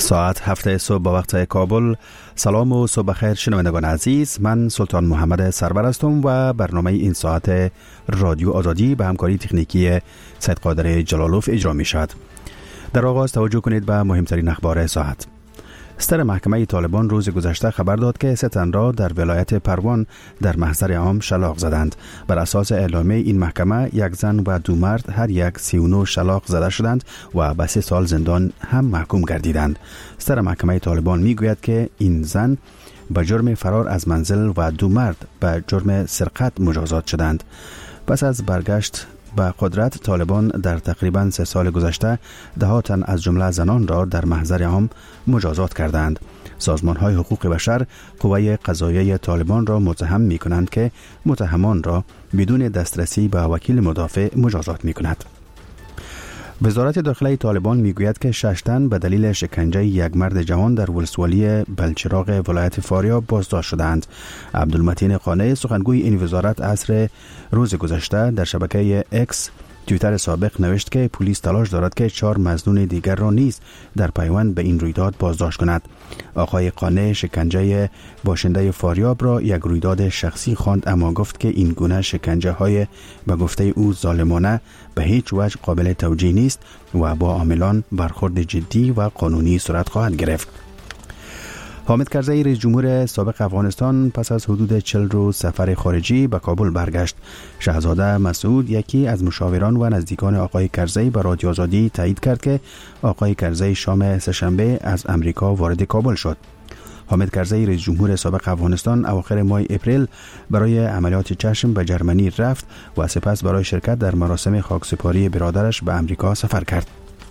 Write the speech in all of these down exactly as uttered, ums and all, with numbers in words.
ساعت هفت صبح با وقت کابل. سلام و صبح خیر شنوندگان عزیز، من سلطان محمد سرور هستم و برنامه این ساعت رادیو آزادی به همکاری تکنیکی سید قادر جلالوف اجرا می شود. در آغاز توجه کنید به مهمترین اخبار ساعت. ستر محکمه طالبان روز گذشته خبر داد که سه تن را در ولایت پروان در محضر عام شلاق زدند. بر اساس اعلامیه این محکمه یک زن و دو مرد هر یک سی و نه شلاق زده شدند و به سه سال زندان هم محکوم گردیدند. ستر محکمه طالبان میگوید که این زن به جرم فرار از منزل و دو مرد به جرم سرقت مجازات شدند. پس از برگشت به قدرت، طالبان در تقریباً سه سال گذشته ده تن از جمله زنان را در محضر عام مجازات کردند. سازمان‌های حقوق بشر قوه قضاییه طالبان را متهم می‌کنند که متهمان را بدون دسترسی به وکیل مدافع مجازات می‌کند. وزارت داخلی طالبان میگوید که شش تن به دلیل شکنجه یک مرد جوان در ولسوالی بلچراغ ولایت فاریاب بازداشت شدند. عبدالمتین قانع، سخنگوی این وزارت، عصر روز گذشته در شبکه اکس توییتر سابق نوشت که پلیس تلاش دارد که چهار مظنون دیگر را نیز در پیوند به این رویداد بازداشت کند. آقای قانع شکنجه باشنده فاریاب را یک رویداد شخصی خواند، اما گفت که این گونه شکنجه های به گفته او ظالمانه به هیچ وجه قابل توجیه نیست و با عاملان برخورد جدی و قانونی صورت خواهد گرفت. حامد کرزی، رئیس جمهور سابق افغانستان، پس از حدود چهل روز سفر خارجی به کابل برگشت. شهزاده مسعود، یکی از مشاوران و نزدیکان آقای کرزی، به رادیو آزادی تایید کرد که آقای کرزی شام سه‌شنبه از امریکا وارد کابل شد. حامد کرزی، رئیس جمهور سابق افغانستان، اواخر ماه اپریل برای عملیات چشم به جرمنی رفت و سپس برای شرکت در مراسم خاکسپاری برادرش به امریکا سفر کرد.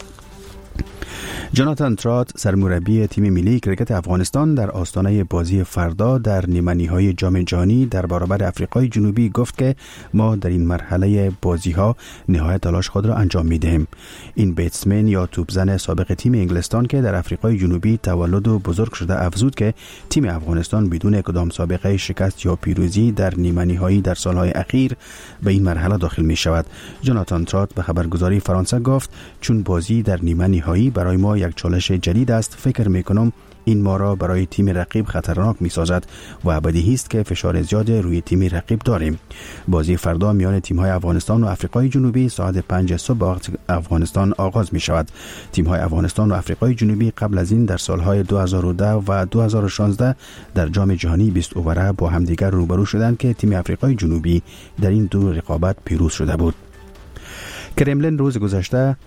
جاناتان ترات، سرمربی تیم ملی کرکت افغانستان، در آستانه بازی فردا در نیمه‌نهایی جام جهانی در برابر آفریقای جنوبی گفت که ما در این مرحله بازی‌ها نهایت تلاش خود را انجام می‌دهیم. این بیتسمن یا توپزن سابق تیم انگلستان که در آفریقای جنوبی تولد و بزرگ شده افزود که تیم افغانستان بدون کدام سابقه شکست یا پیروزی در نیمه‌نهایی در سال‌های اخیر به این مرحله داخل می‌شود. جاناتان ترات به خبرگزاری فرانسه گفت چون بازی در نیمه‌نهایی برای ما یک چالش جدید است، فکر میکنم این ما را برای تیم رقیب خطرناک می سازد و بدیهی است که فشار زیاد روی تیم رقیب داریم. بازی فردا میان تیم های افغانستان و آفریقای جنوبی ساعت پنج صبح با وقت افغانستان آغاز می شود. تیم های افغانستان و آفریقای جنوبی قبل از این در سالهای دو هزار و ده و دو هزار و شانزده در جام جهانی بیست اووره با همدیگر روبرو شدند که تیم آفریقای جنوبی در این دو رقابت پیروز شده بود. کرملین روز گذشته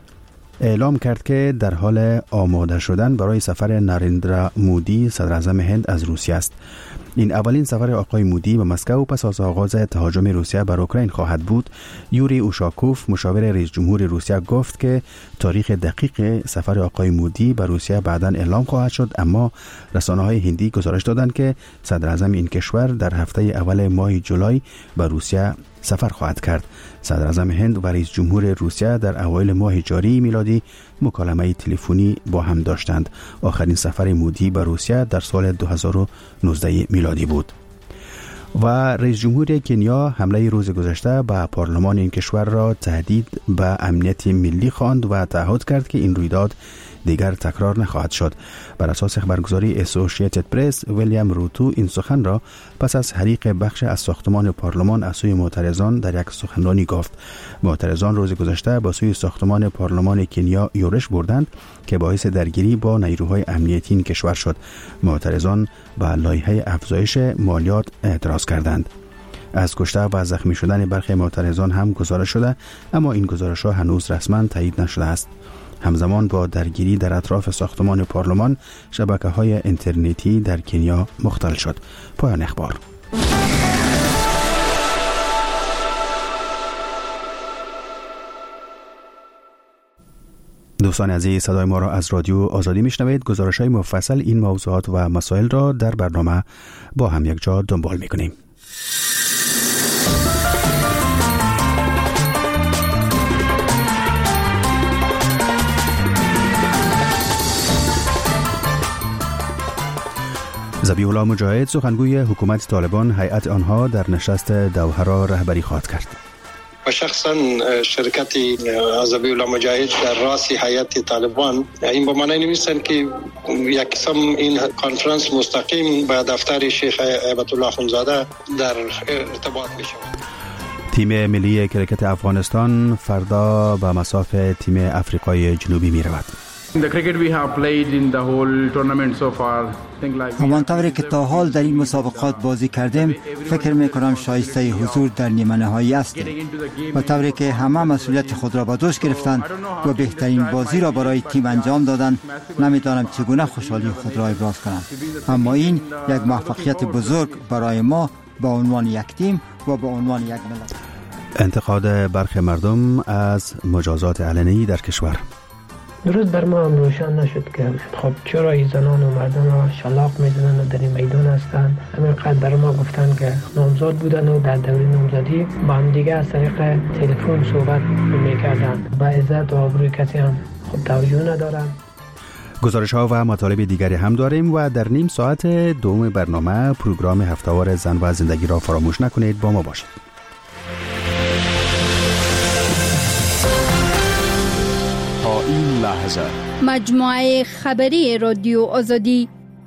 اعلام کرد که در حال آماده شدن برای سفر نریندرا مودی، صدر اعظم هند، از روسیه است. این اولین سفر آقای مودی به مسکو پس از آغاز تهاجم روسیه بر اوکراین خواهد بود. یوری اوشاکوف، مشاور رئیس جمهور روسیه، گفت که تاریخ دقیق سفر آقای مودی به روسیه بعداً اعلام خواهد شد، اما رسانه‌های هندی گزارش دادند که صدر اعظم این کشور در هفته اول ماه جولای به روسیه سفر خواهد کرد. صدر اعظم هند و رئیس جمهور روسیه در اوایل ماه جاری میلادی مکالمه تلفنی با هم داشتند. آخرین سفر مودی به روسیه در سال دو هزار و نوزده میلادی بود. و رئیس جمهور کنیا حمله روز گذشته به پارلمان این کشور را تهدید به امنیت ملی خواند و تعهد کرد که این رویداد دیگر تکرار نخواهد شد. بر اساس خبرگزاری اسوسییتد پرس، ویلیام روتو این سخن را پس از حریق بخش از ساختمان پارلمان از سوی معترضان در یک سخنرانی گفت. معترضان روز گذشته با سوی ساختمان پارلمان کنیا یورش بردند که باعث درگیری با نیروهای امنیتی این کشور شد. معترضان به لایحه افزایش مالیات اعتراض کردند. از کشته و زخمی شدن برخی معترضان هم گزارش شده، اما این گزارش‌ها هنوز رسما تایید نشده است. همزمان با درگیری در اطراف ساختمان پارلمان، شبکه‌های اینترنتی در کنیا مختل شد. پایان اخبار. دوستان عزیز، صدای ما را از رادیو آزادی میشنوید. گزارش‌های مفصل این موضوعات و مسائل را در برنامه با هم یک جا دنبال می‌کنیم. ذبیح الله مجاهد، سخنگوی حکومت طالبان، هیئت آنها در نشست دوحه را رهبری خواهد کرد. و شخصا شرکت ذبیح الله مجاهد در راس هیئت طالبان این به معنی نیستن که یک قسم این کنفرانس مستقیم با دفتر شیخ هیبت الله اخوندزاده در ارتباط می شود. تیم ملی کرکت افغانستان فردا به مصاف تیم افریقای جنوبی می رود. همانطوری که تا حال در این مسابقات بازی کردیم، فکر می کنم شایسته حضور در نیمه نهایی هستیم و طوری که همه مسئولیت خود را به دوش گرفتند و بهترین بازی را برای تیم انجام دادند، نمیدانم چگونه خوشحالی خود را ابراز کنم. اما این یک موفقیت بزرگ برای ما به عنوان یک تیم و به عنوان یک ملت. انتقاد برخی مردم از مجازات علنی در کشور. درست بر ما هم روشن نشد که خب چرا این زنان و مردان را شلاق میزنن و در این میدان هستن. همینقدر بر ما گفتن که نامزاد بودن و در دوره نامزادی با هم دیگه از طریق تلفن صحبت میکردن. با عزت و آبروی کسی هم خب توجه ندارن. گزارش ها و مطالب دیگری هم داریم و در نیم ساعت دوم برنامه پروگرام هفته‌وار زن و زندگی را فراموش نکنید. با ما باشید. تا این لحظه مجموعه خبری رادیو آزادی.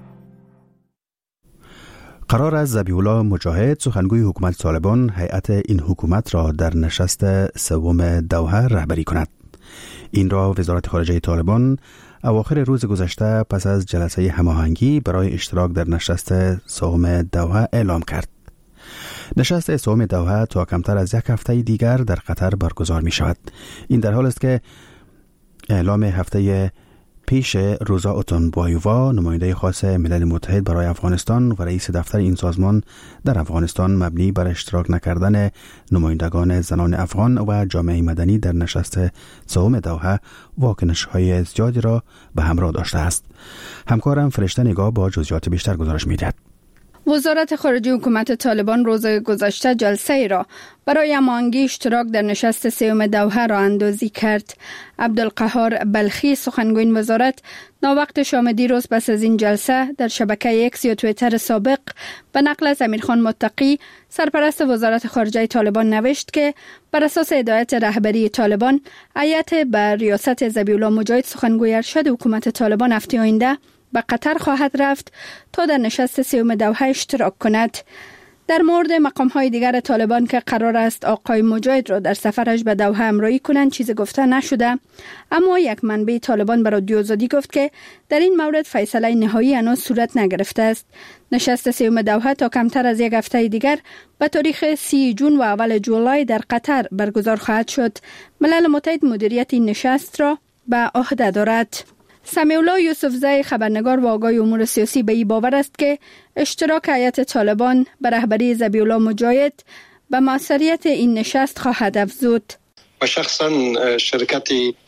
قرار است ذبیح الله مجاهد سخنگوی حکومت طالبان هیئت این حکومت را در نشست سوم دوحه رهبری کند. این را وزارت خارجه طالبان اواخر روز گذشته پس از جلسه هماهنگی برای اشتراک در نشست سوم دوحه اعلام کرد. نشست سوم دوحه تا کمتر از یک هفته دیگر در قطر برگزار می شود. این در حال است که اعلام هفته پیش روزا اوتونبایووا نماینده خاص ملل متحد برای افغانستان و رئیس دفتر این سازمان در افغانستان مبنی بر اشتراک نکردن نمایندگان زنان افغان و جامعه مدنی در نشست سوم دوحه واکنش‌های زیادی را به همراه داشته است. همکارم فرشته نگاه با جزئیات بیشتر گزارش می‌دهد. وزارت خارجه حکومت طالبان روز گذشته جلسه ای را برای هماهنگی اشتراک در نشست سوم دوحه را اندازی کرد. عبدالقهار بلخی سخنگوی وزارت ناوقت شام دیروز پس از این جلسه در شبکه اکس یا توییتر سابق به نقل از امیرخان متقی سرپرست وزارت خارجه طالبان نوشت که بر اساس هدایت رهبری طالبان هیئت به ریاست ذبیح الله مجاهد سخنگوی ارشد حکومت طالبان هفته آینده به قطر خواهد رفت تا در نشست سوم دوحه اشتراک کند. در مورد مقام‌های دیگر طالبان که قرار است آقای مجاهد را در سفرش به دوحه همراهی کنند چیزی گفته نشده، اما یک منبع طالبان به رادیو آزادی گفت که در این مورد فیصله نهایی هنوز صورت نگرفته است. نشست سوم دوحه تا کمتر از یک هفته دیگر به تاریخ سی جون و اول جولای در قطر برگزار خواهد شد. ملل متحد مدیریت این نشست را به عهده دارد. سمیع الله یوسفزئی خبرنگار و آگاه امور سیاسی به این باور است که اشتراک هیئت طالبان به رهبری ذبیح الله مجاهد به موثریت این نشست خواهد افزود. و شخصا شرکت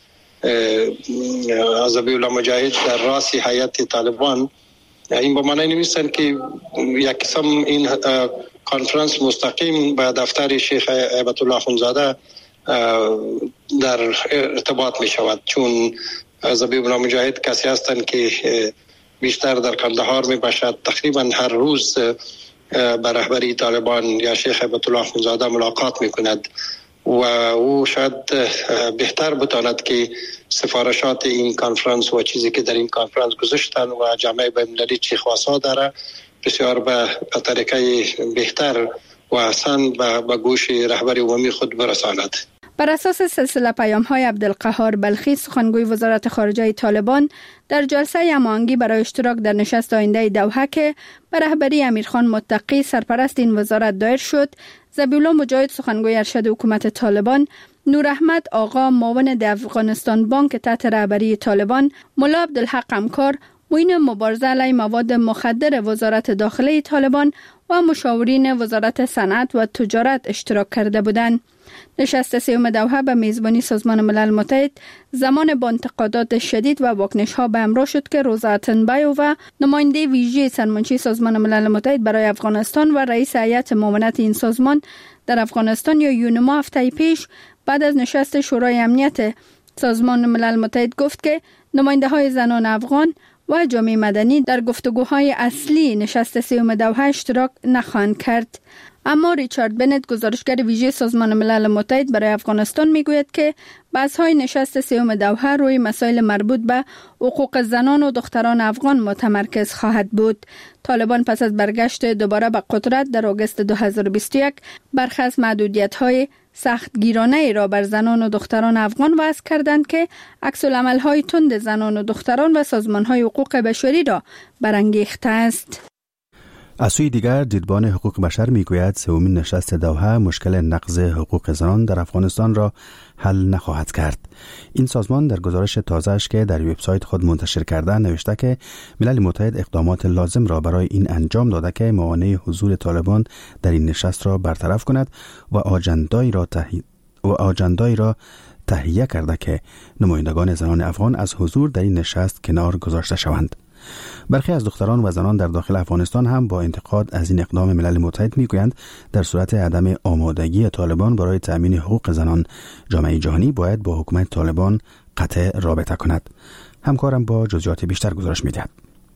ذبیح الله مجاهد در راس هیئت طالبان این به معنی نیستن که یک قسم این کنفرانس مستقیم با دفتر شیخ هیبت الله اخوندزاده در ارتباط می شود، چون ذبیح الله مجاهد کسی هستند که بیشتر در کندهار می باشد. تقریبا هر روز با رهبری طالبان یا شیخ هیبت الله اخوندزاده ملاقات می کند و او شاید بهتر بتواند که سفارشات این کنفرانس و چیزی که در این کنفرانس گذاشتن و جامعه بین‌المللی چی خواسته داره بسیار به طریقه بهتر و احسن به گوش رهبری عمومی خود برساند. بر اساس سلسله پیام‌های عبدالقهار بلخی سخنگوی وزارت خارجه طالبان در جلسه هماهنگی برای اشتراک در نشست آینده دوحه که به رهبری امیرخان متقی سرپرست این وزارت دایر شد، ذبیح الله مجاهد سخنگوی ارشد حکومت طالبان، نور احمد آقا معاون د افغانستان بانک تحت رهبری طالبان، ملا عبدالحق امکار معین مبارزه علیه مواد مخدر وزارت داخله طالبان و مشاورین وزارت صنعت و تجارت اشتراک کرده بودند. نشست سوم دوحه به میزبانی سازمان ملل متحد زمان با انتقادات شدید و واکنش‌ها به همراه شد که روزا اوتونبایووا و نماینده ویژه سرمنشی سازمان ملل متحد برای افغانستان و رئیس هیئت معاونت این سازمان در افغانستان یا یونما هفته پیش بعد از نشست شورای امنیت سازمان ملل متحد گفت که نماینده‌های زنان افغان و جامعه مدنی در گفتگوهای اصلی نشست سوم دوحه اشتراک نخواهند کرد. اما ریچارد بنت گزارشگر ویژه سازمان ملل متحد برای افغانستان میگوید که بحث‌های نشست سوم دوحه روی مسائل مربوط به حقوق زنان و دختران افغان متمرکز خواهد بود. طالبان پس از برگشت دوباره به قدرت در آگوست دو هزار و بیست و یک برخی از محدودیت‌های سختگیرانه ای را بر زنان و دختران افغان وضع کردند که عکس‌العمل‌های تند زنان و دختران و سازمان‌های حقوق بشری را برانگیخته است. از سوی دیگر دیدبان حقوق بشر میگوید سومین نشست دوحه مشکل نقض حقوق زنان در افغانستان را حل نخواهد کرد. این سازمان در گزارش تازه‌اش که در وبسایت خود منتشر کرده نوشته که ملل متحد اقدامات لازم را برای این انجام داده که موانع حضور طالبان در این نشست را برطرف کند و آجندایی را تهیه و آجندایی را تهیه کرده که نمایندگان زنان افغان از حضور در این نشست کنار گذاشته شوند. برخی از دختران و زنان در داخل افغانستان هم با انتقاد از این اقدام ملل متحد میگویند در صورت عدم آمادگی طالبان برای تأمین حقوق زنان، جامعه جهانی باید با حکومت طالبان قطع رابطه کند. همکارم با جزئیات بیشتر گزارش میدهد.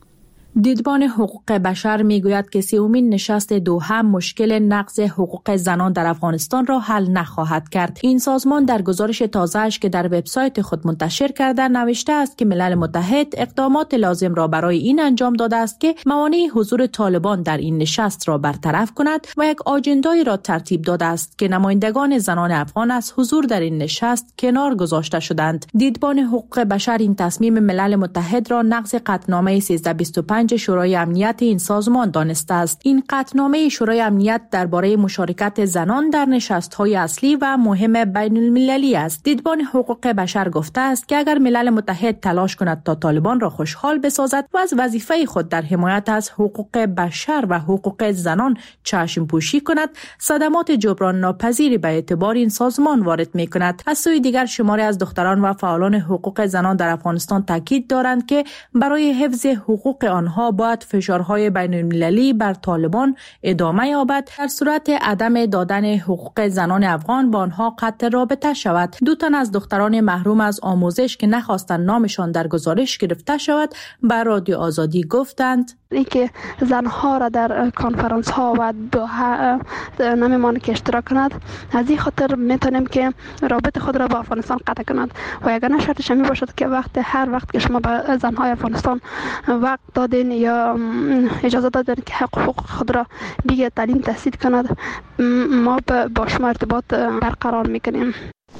دیدبان حقوق بشر میگوید که سومین نشست دوحه مشکل نقض حقوق زنان در افغانستان را حل نخواهد کرد. این سازمان در گزارش تازه‌اش که در وبسایت خود منتشر کرده نوشته است که ملل متحد اقدامات لازم را برای این انجام داده است که موانع حضور طالبان در این نشست را برطرف کند و یک آجندایی را ترتیب داده است که نمایندگان زنان افغان از حضور در این نشست کنار گذاشته شدند. دیدبان حقوق بشر این تصمیم ملل متحد را نقض قطعنامه سیزده بیست و پنج شورای امنیت این سازمان دانسته است. این قطعنامه شورای امنیت درباره مشارکت زنان در نشست‌های اصلی و مهم بین المللی است. دیدبان حقوق بشر گفته است که اگر ملل متحد تلاش کند تا طالبان را خوشحال بسازد و از وظیفه خود در حمایت از حقوق بشر و حقوق زنان چشم پوشی کند، صدمات جبران ناپذیری به اعتبار این سازمان وارد می کند. از سوی دیگر شماری از دختران و فعالان حقوق زنان در افغانستان تاکید دارند که برای حفظ حقوق آنها باید فشارهای بین المللی بر طالبان ادامه یابد. در صورت عدم دادن حقوق زنان افغان با آنها قطع رابطه شود. دو تن از دختران محروم از آموزش که نخواستند نامشان در گزارش گرفته شود به رادیو آزادی گفتند اینکه زنها را در کنفرانس ها و دوحه نمیمان که اشتراک کند، از این خاطر میتونیم که رابط خود را با افغانستان قطع کند و یگانه شرطش می باشد که وقت هر وقت که شما به زنهای افغانستان وقت دادین یا اجازه دادین که حق حقوق خود را بیگه تعلیم تحصیل کند، ما با شما ارتباط برقرار میکنیم.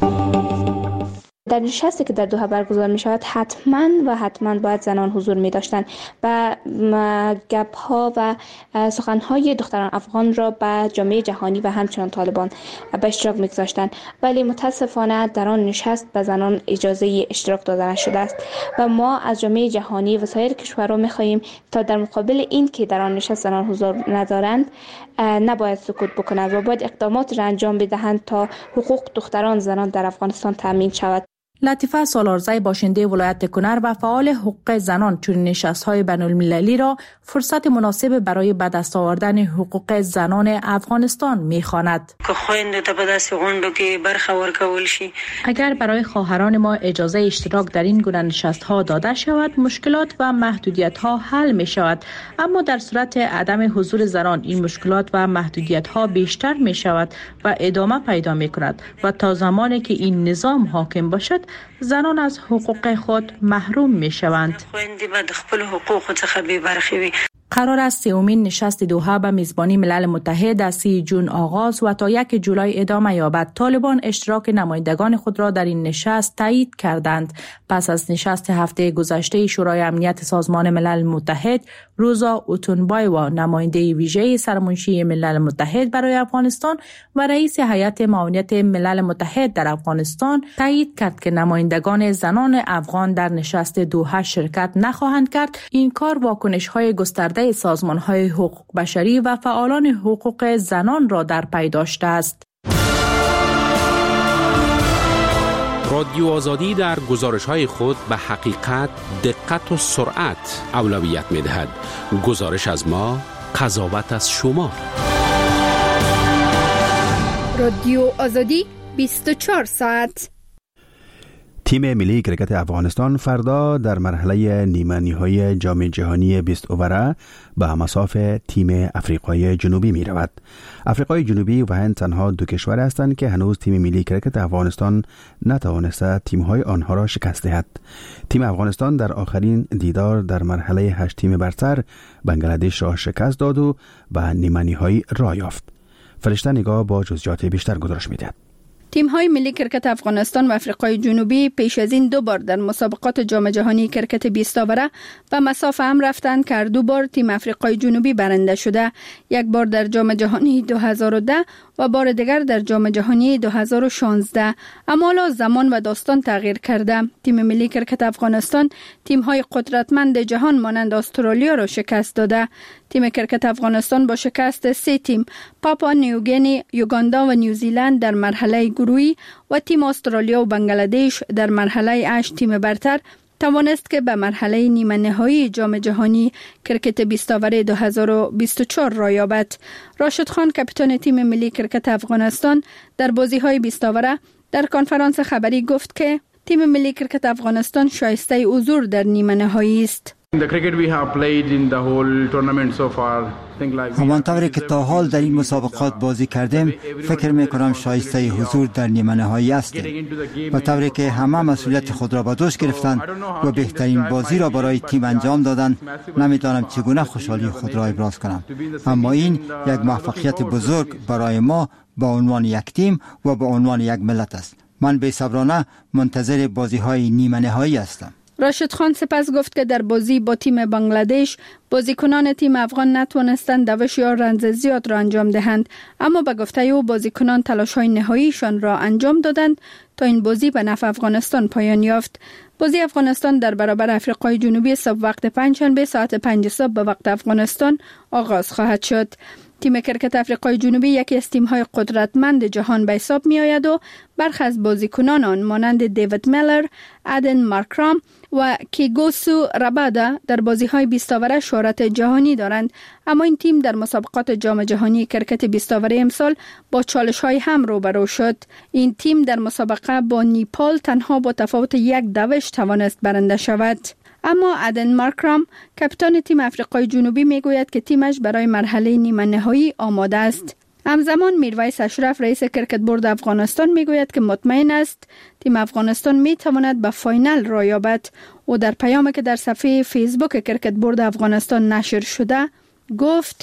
در نشستی که در دوحه برگزار می شود حتما و حتما باید زنان حضور می داشتند و گپ ها و سخن های دختران افغان را به جامعه جهانی و همچنان طالبان به اشتراک می گذاشتند، ولی متاسفانه در آن نشست به زنان اجازه اشتراک داده نشده است و ما از جامعه جهانی و سایر کشورها می خواهیم تا در مقابل این که در آن نشست زنان حضور ندارند نباید سکوت بکنند و باید اقدامات را انجام بدهند تا حقوق دختران زنان در افغانستان تامین شود. لطیفه سالارزی باشنده ولایت کنر و فعال حقوق زنان چون نشست‌های بین‌المللی را فرصت مناسب برای به دست آوردن حقوق زنان افغانستان می‌خواند. که خويندو ته په داسې غونډو کې برخه ورکول شي. اگر برای خواهران ما اجازه اشتراک در این گونه نشست‌ها داده شود، مشکلات و محدودیت‌ها حل می‌شود، اما در صورت عدم حضور زنان این مشکلات و محدودیت‌ها بیشتر می‌شود و ادامه پیدا می‌کند و تا زمانی که این نظام حاکم باشد زنان از حقوق خود محروم می شوند. قرار است سومین نشست دوحه به میزبانی ملل متحد از سی جون آغاز و تا یک جولای ادامه یابد. طالبان اشتراک نمایندگان خود را در این نشست تایید کردند. پس از نشست هفته گذشته شورای امنیت سازمان ملل متحد، روزا اوتونبایوا نماینده ویژه سرمنشی ملل متحد برای افغانستان و رئیس هیئت معاونت ملل متحد در افغانستان تایید کرد که نمایندگان زنان افغان در نشست دوحه شرکت نخواهند کرد. این کار واکنش‌های گسترده سازمان‌های حقوق بشری و فعالان حقوق زنان را در پی داشته است. رادیو آزادی در گزارش‌های خود به حقیقت، دقت و سرعت اولویت می‌دهد. گزارش از ما، قضاوت از شما. رادیو آزادی بیست و چهار ساعت. تیم ملی کرکت افغانستان فردا در مرحله نیمه نهایی جام جهانی بیست اووره به مصاف تیم افریقای جنوبی می رود. افریقای جنوبی و هند تنها دو کشور هستند که هنوز تیم ملی کرکت افغانستان نتوانسته تیم‌های آنها را شکست دهد. تیم افغانستان در آخرین دیدار در مرحله هشت تیم برتر بنگلادش را شکست داد و به نیمه نهایی راه یافت. فرشته نگاه با جزئیات بیشتر گزارش می‌دهد. تیم‌های ملی کرکت افغانستان و افریقای جنوبی پیش از این دو بار در مسابقات جام جهانی کرکت بیست اووره به مصاف هم رفتند که دو بار تیم افریقای جنوبی برنده شده، یک بار در جام جهانی دو هزار و ده و بار دیگر در جام جهانی دو هزار و شانزده. اما حالا زمان و داستان تغییر کرده. تیم ملی کرکت افغانستان تیم‌های قدرتمند جهان مانند استرالیا را شکست داده. تیم کرکت افغانستان با شکست سه تیم پاپوا نیوگینی، یوگاندا و نیوزیلند در مرحله گروهی و تیم استرالیا و بنگلادش در مرحله هشت تیم برتر توانست که به مرحله نیمه نهایی جام جهانی کرکت بیست اووره دو هزار و بیست و چهار را یابد. راشد خان کاپیتان تیم ملی کرکت افغانستان در بازی‌های بیست اووره در کنفرانس خبری گفت که تیم ملی کرکت افغانستان شایسته حضور در نیمه نهایی است. همانطوری که تا حال در این مسابقات بازی کردیم، فکر می کنم شایسته حضور در نیمه نهایی هستیم. و طوری که همه مسئولیت خود را به دوش گرفتند و بهترین بازی را برای تیم انجام دادند، نمیدانم چگونه خوشحالی خود را ابراز کنم. اما این یک موفقیت بزرگ برای ما به عنوان یک تیم و به عنوان یک ملت است. من بی‌صبرانه منتظر بازی‌های نیمه نهایی هستم. راشد خان سپس گفت که در بازی با تیم بنگلادش بازیکنان تیم افغان نتوانستند دوش یا رنز زیاد را انجام دهند، اما به گفته او بازیکنان تلاش‌های نهاییشان را انجام دادند تا این بازی به نفع افغانستان پایان یافت. بازی افغانستان در برابر افریقای جنوبی صبح وقت پنجشنبه ساعت پنج صبح به وقت افغانستان آغاز خواهد شد. تیم کرکت افریقای جنوبی یکی از تیم‌های قدرتمند جهان به حساب می‌آید و برخی از بازیکنان آن مانند دیوید میلر، ادن مارکرام و کیگوسو رابادا در بازی‌های بیست اووره شهرت جهانی دارند. اما این تیم در مسابقات جام جهانی کرکت بیست اووره امسال با چالش‌های هم روبرو شد. این تیم در مسابقه با نیپال تنها با تفاوت یک دوش توانست برنده شود. اما ادن مارکرام کاپیتان تیم افریقای جنوبی میگوید که تیمش برای مرحله نیمه نهایی آماده است. همزمان میرویس اشرف رئیس کرکت بورد افغانستان میگوید که مطمئن است تیم افغانستان میتواند به فاینال را یابد. او در پیامی که در صفحه فیسبوک کرکت بورد افغانستان نشر شده گفت: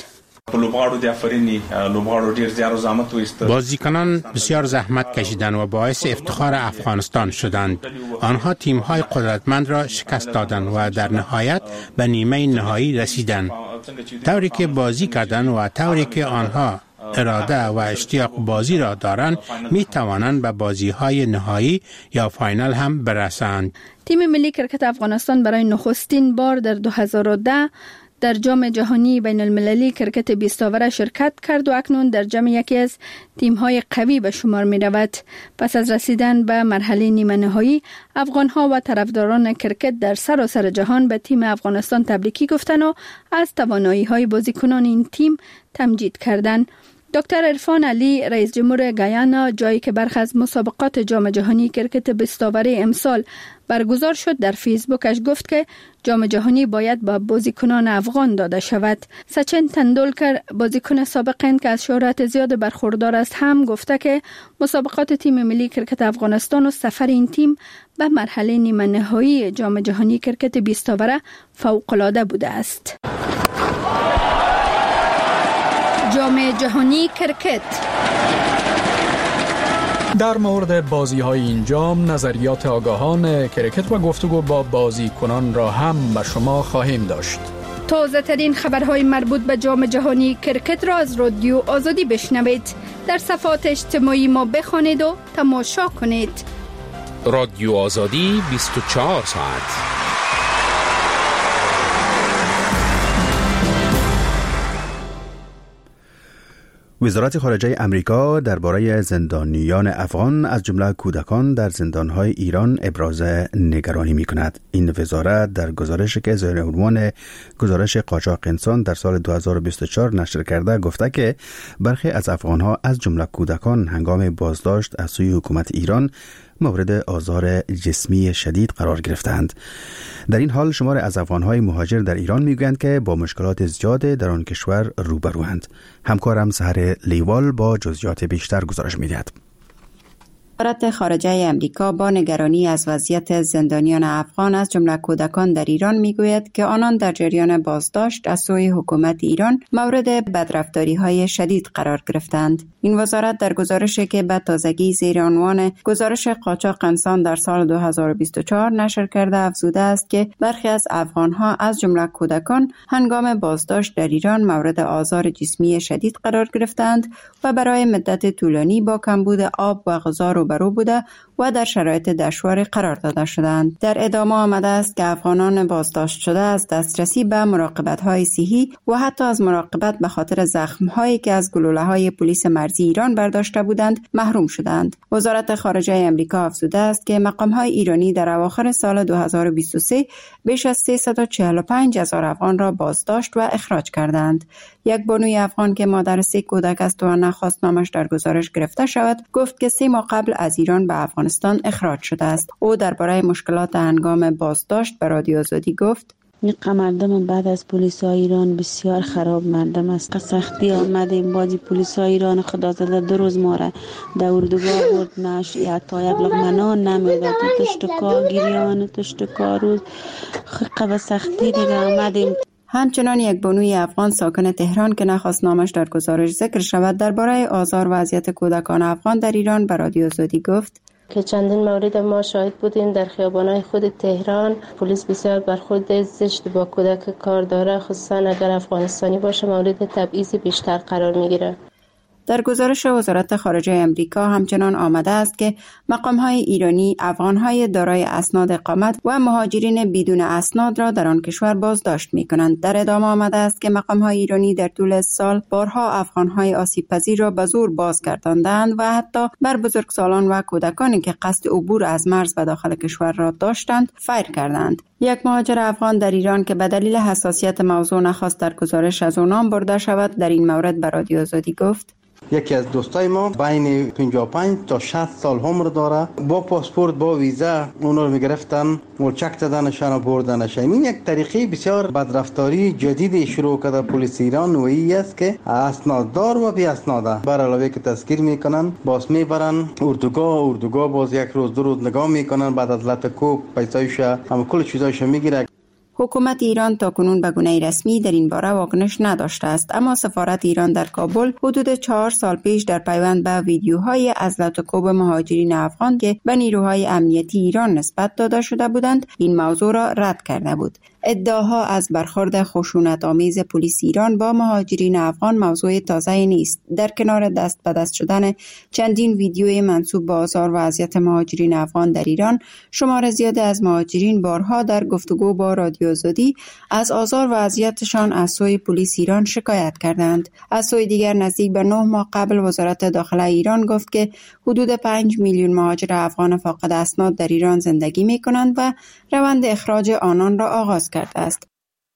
بازیکنان بسیار زحمت کشیدند و باعث افتخار افغانستان شدند. آنها تیم‌های قدرتمند را شکست دادند و در نهایت به نیمه نهایی رسیدند. طوری که بازی کردند و طوری که آنها اراده و اشتیاق بازی را دارند، می توانند به بازی‌های نهایی یا فاینال هم برسند. تیم ملی کرکت افغانستان برای نخستین بار در دو هزار و ده در جام جهانی بین المللی کرکت بیست اووره شرکت کرد و اکنون در جمع یکی از تیم‌های قوی به شمار می رود. پس از رسیدن به مرحله نیمه نهایی، افغان‌ها و طرفداران کرکت در سراسر جهان به تیم افغانستان تبریکی گفتند و از توانایی‌های بازیکنان این تیم تمجید کردند. دکتر عرفان علی رئیس جمهور گیانا، جایی که برخی از مسابقات جام جهانی کرکت بیست اووره امسال برگزار شد، در فیسبوکش گفت که جام جهانی باید با بازیکنان افغان داده شود. سچن تندولکر، بازیکن سابق هند که از شهرت زیاد برخوردار است، هم گفته که مسابقات تیم ملی کرکت افغانستان و سفر این تیم به مرحله نیمه نهایی جام جهانی کرکت بیست اووره فوق‌العاده بوده است. جام جهانی کرکت. در مورد بازی‌های این جام نظریات آگاهان کرکت و گفتگو با بازیکنان را هم به شما خواهیم داشت. تازه ترین خبرهای مربوط به جام جهانی کرکت را از رادیو آزادی بشنوید. در صفحات اجتماعی ما بخوانید و تماشا کنید. رادیو آزادی بیست و چهار ساعت. وزارت خارجه امریکا درباره زندانیان افغان از جمله کودکان در زندانهای ایران ابراز نگرانی می کند. این وزارت در گزارشی که زیر عنوان گزارش قاچاق انسان در سال دو هزار و بیست و چهار نشر کرده گفته که برخی از افغانها از جمله کودکان هنگام بازداشت از سوی حکومت ایران مورد آزار جسمی شدید قرار گرفتند. در این حال شمار از افغان‌های مهاجر در ایران میگویند که با مشکلات زیاد در آن کشور روبروند. همکارم سحر لیوال با جزئیات بیشتر گزارش می‌دهد. وزارت خارجه امریکا با نگرانی از وضعیت زندانیان افغان از جمله کودکان در ایران میگوید که آنان در جریان بازداشت از سوی حکومت ایران مورد بدرفتاری‌های شدید قرار گرفتند. این وزارت در گزارشی که به تازگی زیر عنوان گزارش قاچاق انسان در سال دو هزار و بیست و چهار نشر کرده افزوده است که برخی از افغان‌ها از جمله کودکان هنگام بازداشت در ایران مورد آزار جسمی شدید قرار گرفتند و برای مدت طولانی با کمبود آب و غذا روبرو بوده و در شرایط دشواری قرار داده شدند. در ادامه آمده است که افغانان بازداشت شده از دسترسی به مراقبت‌های صحی و حتی از مراقبت به خاطر زخم‌هایی که از گلوله‌های پلیس مرزی ایران برداشته بودند محروم شدند. وزارت خارجه امریکا افزوده است که مقام‌های ایرانی در اواخر سال دو هزار و بیست و سه بیش از سیصد و چهل و پنج هزار افغان را بازداشت و اخراج کردند. یک بانوی افغان که مادر سه کودک است و نخواست نامش در گزارش گرفته شود، گفت که سه ماه قبل از ایران به افغانستان اخراج شده است. او درباره مشکلات هنگام بازداشت به رادیو آزادی گفت: این مردم بعد از پلیس های ایران بسیار خراب مردم است. سختی آمدیم بازی پلیس های ایران خدا زده دو روز ما را در اردوگاه برد، نش یا تا یک لقمه نان نمیداد، تشتکا گریان تشتکا روز خب سختی دیگه آمدیم. همچنان یک بانوی افغان ساکن تهران که نخواست نامش در گزارش ذکر شود درباره آزار وضعیت کودکان افغان در ایران به رادیو آزادی گفت که چندین مورد ما شاهد بودیم در خیابان‌های خود تهران پلیس بسیار برخورد زشت با کودک کار داره، خصوصا اگر افغانستانی باشه مورد تبعیض بیشتر قرار میگیره. در گزارش وزارت خارجه امریکا همچنان آمده است که مقام‌های ایرانی افغان‌های دارای اسناد اقامت و مهاجرین بدون اسناد را در آن کشور بازداشت می‌کنند. در ادامه آمده است که مقام‌های ایرانی در طول سال بارها افغان‌های آسیب‌پذیر را به زور بازگرداندند و حتی بر بزرگسالان و کودکانی که قصد عبور از مرز به داخل کشور را داشتند فیر کردند. یک مهاجر افغان در ایران که به دلیل حساسیت موضوع نخواست در گزارش از او نام برده شود در این مورد به رادیو آزادی گفت: یکی از دوستای ما بین پنجاه و پنج تا شصت سال عمر داره، با پاسپورت با ویزا اون رو میگرفتن، ملچک دادنشان و بردنش. این یک طریقه بسیار بدرفتاری جدیدی شروع کرده پلیس ایران و این است که اسناددار و بی اسناده بر علاوه که تذکیر میکنن باز میبرن اردوگاه اردوگاه باز یک روز دو روز نگاه میکنن، بعد از لطکو پیسایش هم کل چیزایش میگیره. حکومت ایران تاکنون به گونه رسمی در این باره واکنش نداشته است، اما سفارت ایران در کابل حدود چهار سال پیش در پیوند به ویدیوهای از لطکوب مهاجرین افغان که به نیروهای امنیتی ایران نسبت داده شده بودند این موضوع را رد کرده بود. ادعاها از برخورد خشونت‌آمیز پلیس ایران با مهاجرین افغان موضوع تازه نیست. در کنار دست به دست شدن چندین ویدیوی منسوب به آزار و اذیت مهاجرین افغان در ایران، شمار زیادی از مهاجرین بارها در گفتگو با رادیو آزادی از آزار و اذیتشان از سوی پلیس ایران شکایت کردند. از سوی دیگر نزدیک به نه ماه قبل وزارت داخله ایران گفت که حدود پنج میلیون مهاجر افغان فاقد اسناد در ایران زندگی می‌کنند و روند اخراج آنان را آغاز کرده است.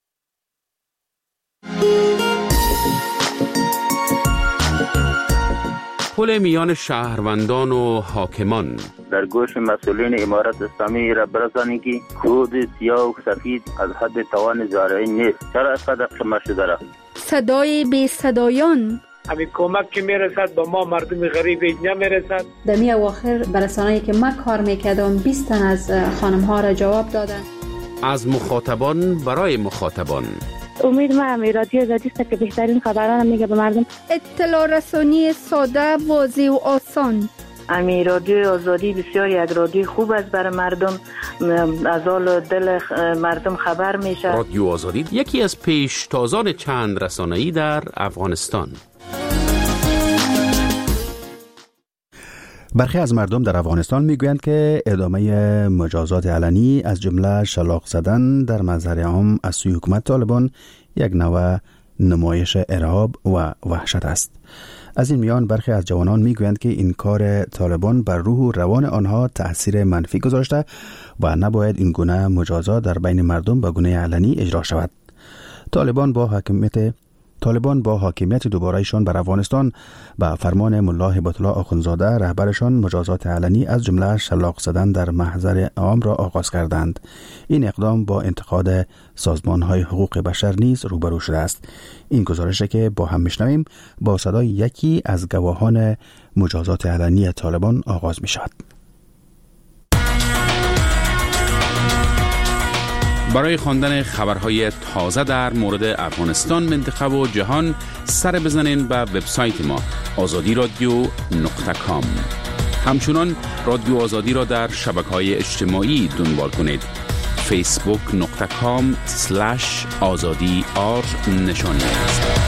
پل میان شهروندان و حاکمان در گوش مسئولین امارت اسلامی را برسانید که خود سیاه و سفید از حد توان زارعی نیست. چرا از قدر قمه شده را؟ صدای بی صدایان همین کمک که میرسد با ما مردم غریب اینجا میرسد. در می اواخر برسانه‌ای که من کار میکردم بیست تن از خانم ها را جواب دادن. از مخاطبان برای مخاطبان. امید من رادیو آزادی است که بهترین خبران میگه به مردم. اطلاع رسانی ساده، واضح و آسان. امی رادیو آزادی بسیار یک رادیو خوب است برای مردم، از حال دل مردم خبر میشه. رادیو آزادی یکی از پیشتازان چند رسانه‌ای در افغانستان. برخی از مردم در افغانستان میگویند که ادامه مجازات علنی از جمله شلاق زدن در مظهر عام از سوی حکومت طالبان یک نوع نمایش ارهاب و وحشت است. از این میان برخی از جوانان میگویند که این کار طالبان بر روح و روان آنها تأثیر منفی گذاشته و نباید این گونه مجازات در بین مردم به گونه علنی اجرا شود. طالبان با حاکمیت طالبان با حاکمیت دوباره‌شان بر افغانستان به فرمان ملا هبت الله آخوندزاده رهبرشان مجازات علنی از جمله شلاق زدن در محضر عام را آغاز کردند. این اقدام با انتقاد سازمان‌های حقوق بشر نیز روبرو شده است. این گزارشی که با هم میشنویم با صدای یکی از گواهان مجازات علنی طالبان آغاز می‌شود. برای خواندن خبرهای تازه در مورد افغانستان، منطقه و جهان سر بزنین به وبسایت ما آزادی رادیو نقطه کام. همچنان رادیو آزادی را در شبکه‌های اجتماعی دنبال کنید. فیسبوک نقطه کام سلش آزادی آر نشانی است.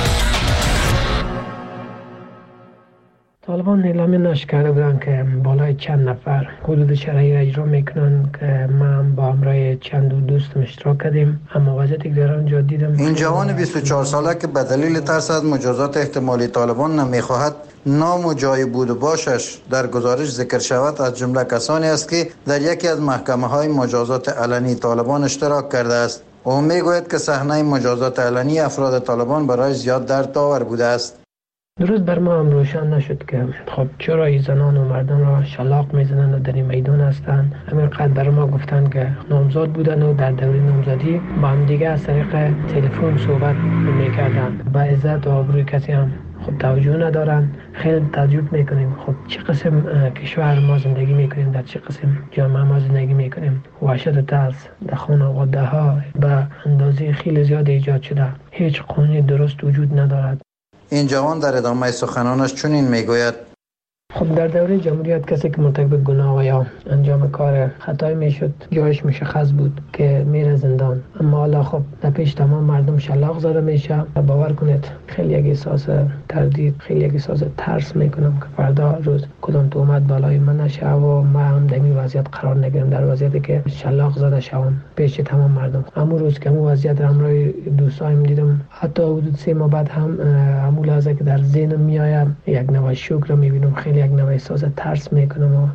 طالبان اعلامیه نشر کرده بودند که بالای چند نفر حدود شرعی را اجرا میکنن که من با همراه چند دوستم اشتراک کردیم، اما وضعیتی که در آنجا دیدم این جوان بیست و چهار ساله که به دلیل ترس از مجازات احتمالی طالبان نمیخواهد نام و جای بود و باشش در گزارش ذکر شود، از جمله کسانی است که در یکی از محکمه های مجازات علنی طالبان اشتراک کرده است. او میگوید که صحنه مجازات علنی افراد طالبان برای زیاد دردآور بوده است. درست بر ما هم روشن نشد که خب چرا این زنان و مردان را شلاق میزنند و در این میدان هستند. همین قدر بر ما گفتن که نامزاد بودن و در دوره نامزادی با هم دیگه از طریق تلفن صحبت میکردن. با عزت و آبروی کسی هم خب توجه ندارن. خیلی تعجب میکنیم خب چه قسم کشور ما زندگی میکنیم، در چه قسم جامعه ما زندگی میکنیم. وحشت و ترس در خانواده ها به اندازه خیلی زیاد ایجاد شده. هیچ قانونی درست وجود ندارد. این جوان در ادامه سخنانش چنین میگوید: خب در دوره جمهوریت کسی که مرتکب گناه یا انجام کار خطایی میشد جایش مشخص بود که میره زندان، اما حالا خب در پیش تمام مردم شلاق زده میشه. باور کنید خیلی یک احساس تردید، خیلی یک احساس ترس میکنم که فردا روز کدام تهمت بالای من نشه و ما هم در این وضعیت قرار نگیرم، در وضعیتی که شلاق زده شوم پیش تمام مردم. همون روز که همون وضعیت را همراه دوستایم دیدم، حتی حدود سه ماه بعد هم همون لحظه که در ذهنم میآید یک نوع شوک را میبینم، خیلی یک نوع احساس ترس میکنم.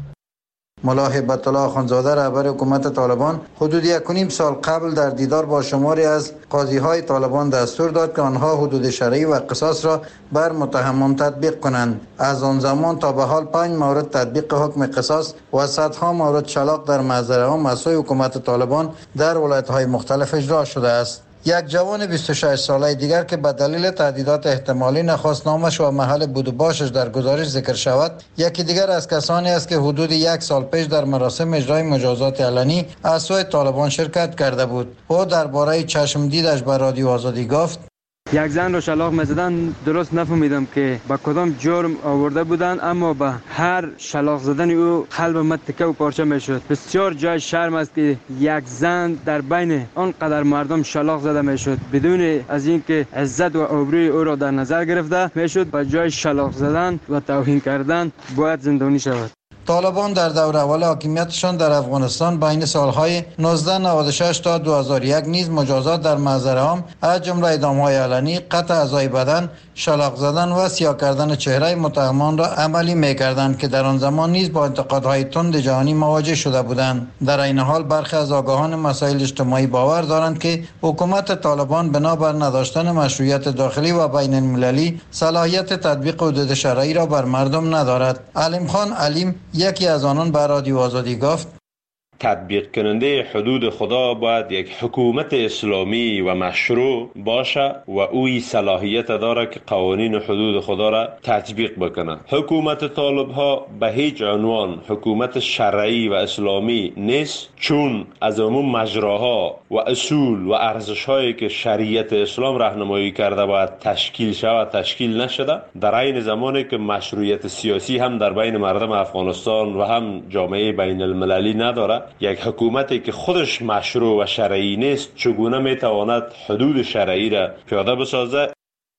ملا هبت الله آخوندزاده رهبر حکومت طالبان حدود یک و نیم سال قبل در دیدار با شماری از قاضی‌های طالبان دستور داد که آنها حدود شرعی و قصاص را بر متهمان تطبیق کنند. از آن زمان تا به حال پنج مورد تطبیق حکم قصاص و صدها مورد شلاق در محضر عام از سوی حکومت طالبان در ولایت‌های مختلف اجرا شده است. یک جوان بیست و شش ساله دیگر که به دلیل تهدیدات احتمالی نخواست نامش و محل بود و باشش در گزارش ذکر شود، یکی دیگر از کسانی است که حدود یک سال پیش در مراسم اجرای مجازات علنی از سوی طالبان شرکت کرده بود. او درباره چشم دیدش به رادیو آزادی گفت: یک زن رو شلاق می‌زدن، درست نفهمیدم که با کدام جرم آورده بودن، اما با هر شلاق زدن او قلب من تکه و پارچه میشد. بسیار جای شرم است که یک زن در بین آنقدر مردم شلاق زده میشد بدون از اینکه عزت و آبروی او را در نظر گرفته میشد. با جای شلاق زدن و توهین کردن باید زندانی شود. طالبان در دور اول حاکمیتشان در افغانستان بین سالهای نوزده نود و شش تا دو هزار و یک نیز مجازات در محضر عام از جمله اعدام‌های علنی، قطع اعضای بدن، شلاق زدن و سیاه کردن چهره متهمان را عملی می‌کردند که در آن زمان نیز با انتقادهای تند جهانی مواجه شده بودند. در این حال برخی از آگاهان مسائل اجتماعی باور دارند که حکومت طالبان بنابر نداشتن مشروعیت داخلی و بین المللی صلاحیت تطبیق حدود شرعی را بر مردم ندارد. علیم خان علیم یکی از آنان به رادیو آزادی گفت: تطبیق کننده حدود خدا باید یک حکومت اسلامی و مشروع باشه و اوی صلاحیت داره که قوانین حدود خدا را تطبیق بکنه. حکومت طالب ها به هیچ عنوان حکومت شرعی و اسلامی نیست، چون از عموم مجراها و اصول و ارزش هایی که شریعت اسلام راهنمایی کرده باید تشکیل شود تشکیل نشده. در این زمانی که مشروعیت سیاسی هم در بین مردم افغانستان و هم جامعه بین المللی نداره، یک حکومتی که خودش مشروع و شرعی نیست چگونه میتواند حدود شرعی را پیاده بسازه؟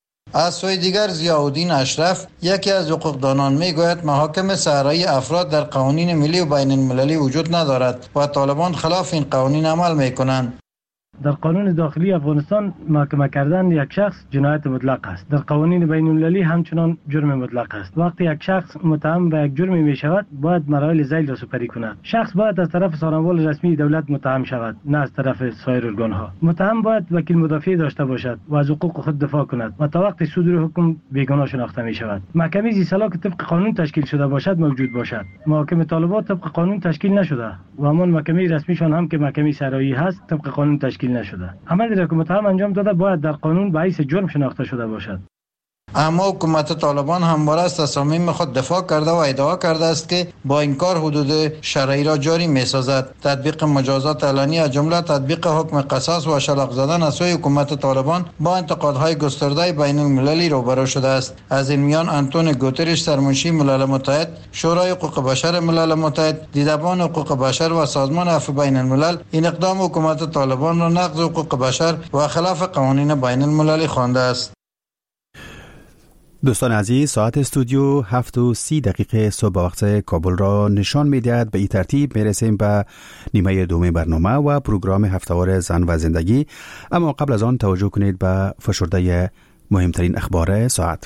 از سوی دیگر ضیاءالدین اشرف یکی از حقوقدانان میگوید محاکم صحرایی افراد در قوانین ملی و بین المللی وجود ندارد و طالبان خلاف این قوانین عمل میکنند. در قانون داخلی افغانستان محاکمه کردن یک شخص جنایت مطلق است. در قوانین بین المللی همچنان جرم مطلق است. وقتی یک شخص متهم به یک جرمی می شود باید مراحل ذیل را سپری کند. شخص باید از طرف سازمان رسمی دولت متهم شود، نه از طرف سایر ارگان‌ها. متهم باید وکیل مدافع داشته باشد و از حقوق خود دفاع کند و تا وقتی صدور حکم بیگناه شناخته می شود. محکمه زی سلا که طبق قانون تشکیل شده باشد موجود باشد. محاکم طالبان طبق قانون تشکیل نشده و همان محکمه رسمیشان هم که محکمه سرایی هست طبق قانون تشکیل نشده. عملی را که متهم انجام داده باید در قانون به حیث جرم شناخته شده باشد. اما حکومت طالبان همواره از تصامیم خود دفاع کرده و ادعا کرده است که با این کار حدود شرعی را جاری می سازد. تطبیق مجازات علنی از جمله تطبیق حکم قصاص و شلاق زدن از سوی حکومت طالبان با انتقادهای گسترده بین المللی روبرو شده است. از این میان آنتونیو گوترش سرمنشی ملل متحد، شورای حقوق بشر ملل متحد، دیدبان حقوق بشر و سازمان عفو بین الملل این اقدام حکومت طالبان را نقض حقوق بشر و خلاف قوانین بین المللی خوانده است. دوستان عزیز، ساعت استودیو هفت و سی دقیقه صبح وقت کابل را نشان می‌دهد. به این ترتیب میرسیم به نیمه دوم برنامه و پروگرام هفته‌وار زن و زندگی. اما قبل از آن توجه کنید به فشرده مهمترین اخبار ساعت.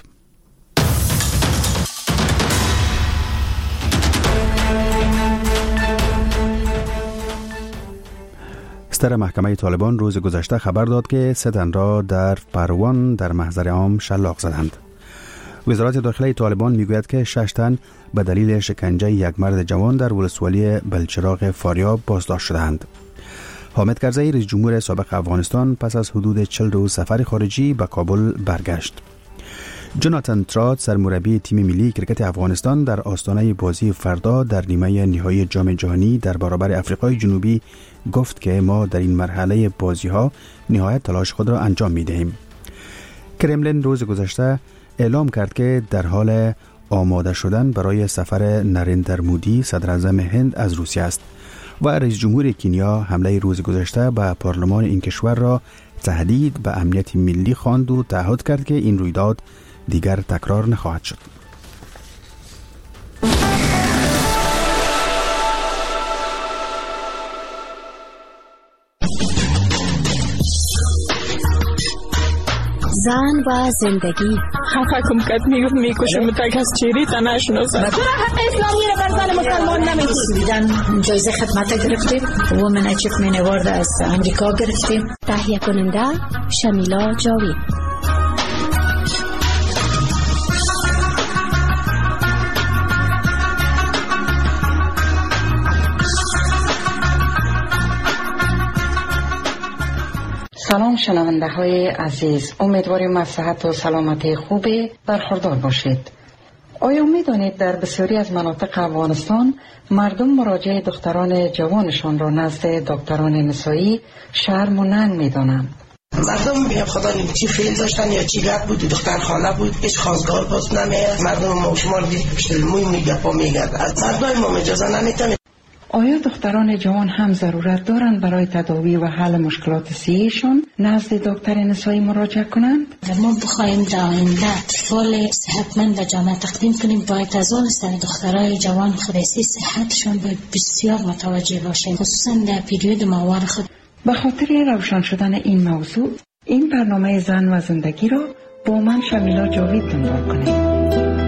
ستر محکمه طالبان روز گذشته خبر داد که سه تن را در پروان در محضر عام شلاق زدند. وزارت داخلی طالبان میگوید که شش تن به دلیل شکنجه یک مرد جوان در ولسوالی بلچراغ فاریاب بازداشت شدند. حامد کرزی رئیس جمهور سابق افغانستان پس از حدود چهل روز سفر خارجی به کابل برگشت. جوناتان ترات سرمربی تیم ملی کرکت افغانستان در آستانه بازی فردا در نیمه نهایی جام جهانی در برابر آفریقای جنوبی گفت که ما در این مرحله بازی‌ها نهایت تلاش خود را انجام می‌دهیم. کرملین روز گذشته اعلام کرد که در حال آماده شدن برای سفر نریندر مودی صدر اعظم هند از روسیه است و رئیس جمهور کنیا حمله روز گذشته به پارلمان این کشور را تهدید به امنیت ملی خواند و تعهد کرد که این رویداد دیگر تکرار نخواهد شد. زن و زندگی خفکم کد میگفت میکشم تک از چیری تا نشناسم چرا حق اسلامی رو بر زن مسلمان نمیدید؟ جایزه خدمت گرفتیم وومن اچیومنت اوارد از امریکا گرفتیم. تهیه کننده شمیلا جاوید. سلام شنونده های عزیز، امیدواریم از صحت و سلامتی خوبی برخوردار باشید. آیا می دانید در بسیاری از مناطق افغانستان مردم مراجعه دختران جوانشان را نزد دکتران نسایی شرم و ننگ می دانند؟ مردم میگم خدا نمیدونه چی فیل داشتن یا چی گپ بود، دختر خانه بود، هیچ خواستگار باز نمیاد. مردم ما شما رو دید پشت موی میگپا میگرد، از مردم ما اجازه نمیتونه. آیا دختران جوان هم ضرورت دارند برای تداوی و حل مشکلات صحیشان نزد دکتر نسایی مراجعه کنند؟ ما بخوایم در آینده اطفال صحتمند و جامعه تقدیم کنیم باید از آن سر دخترای جوان خریسی صحتشان به بسیار متوجه باشیم، خصوصا در پیریود ماهوار خود. به خاطر روشن شدن این موضوع این برنامه زن و زندگی را با من شمیلا جاوید دنبال کنید.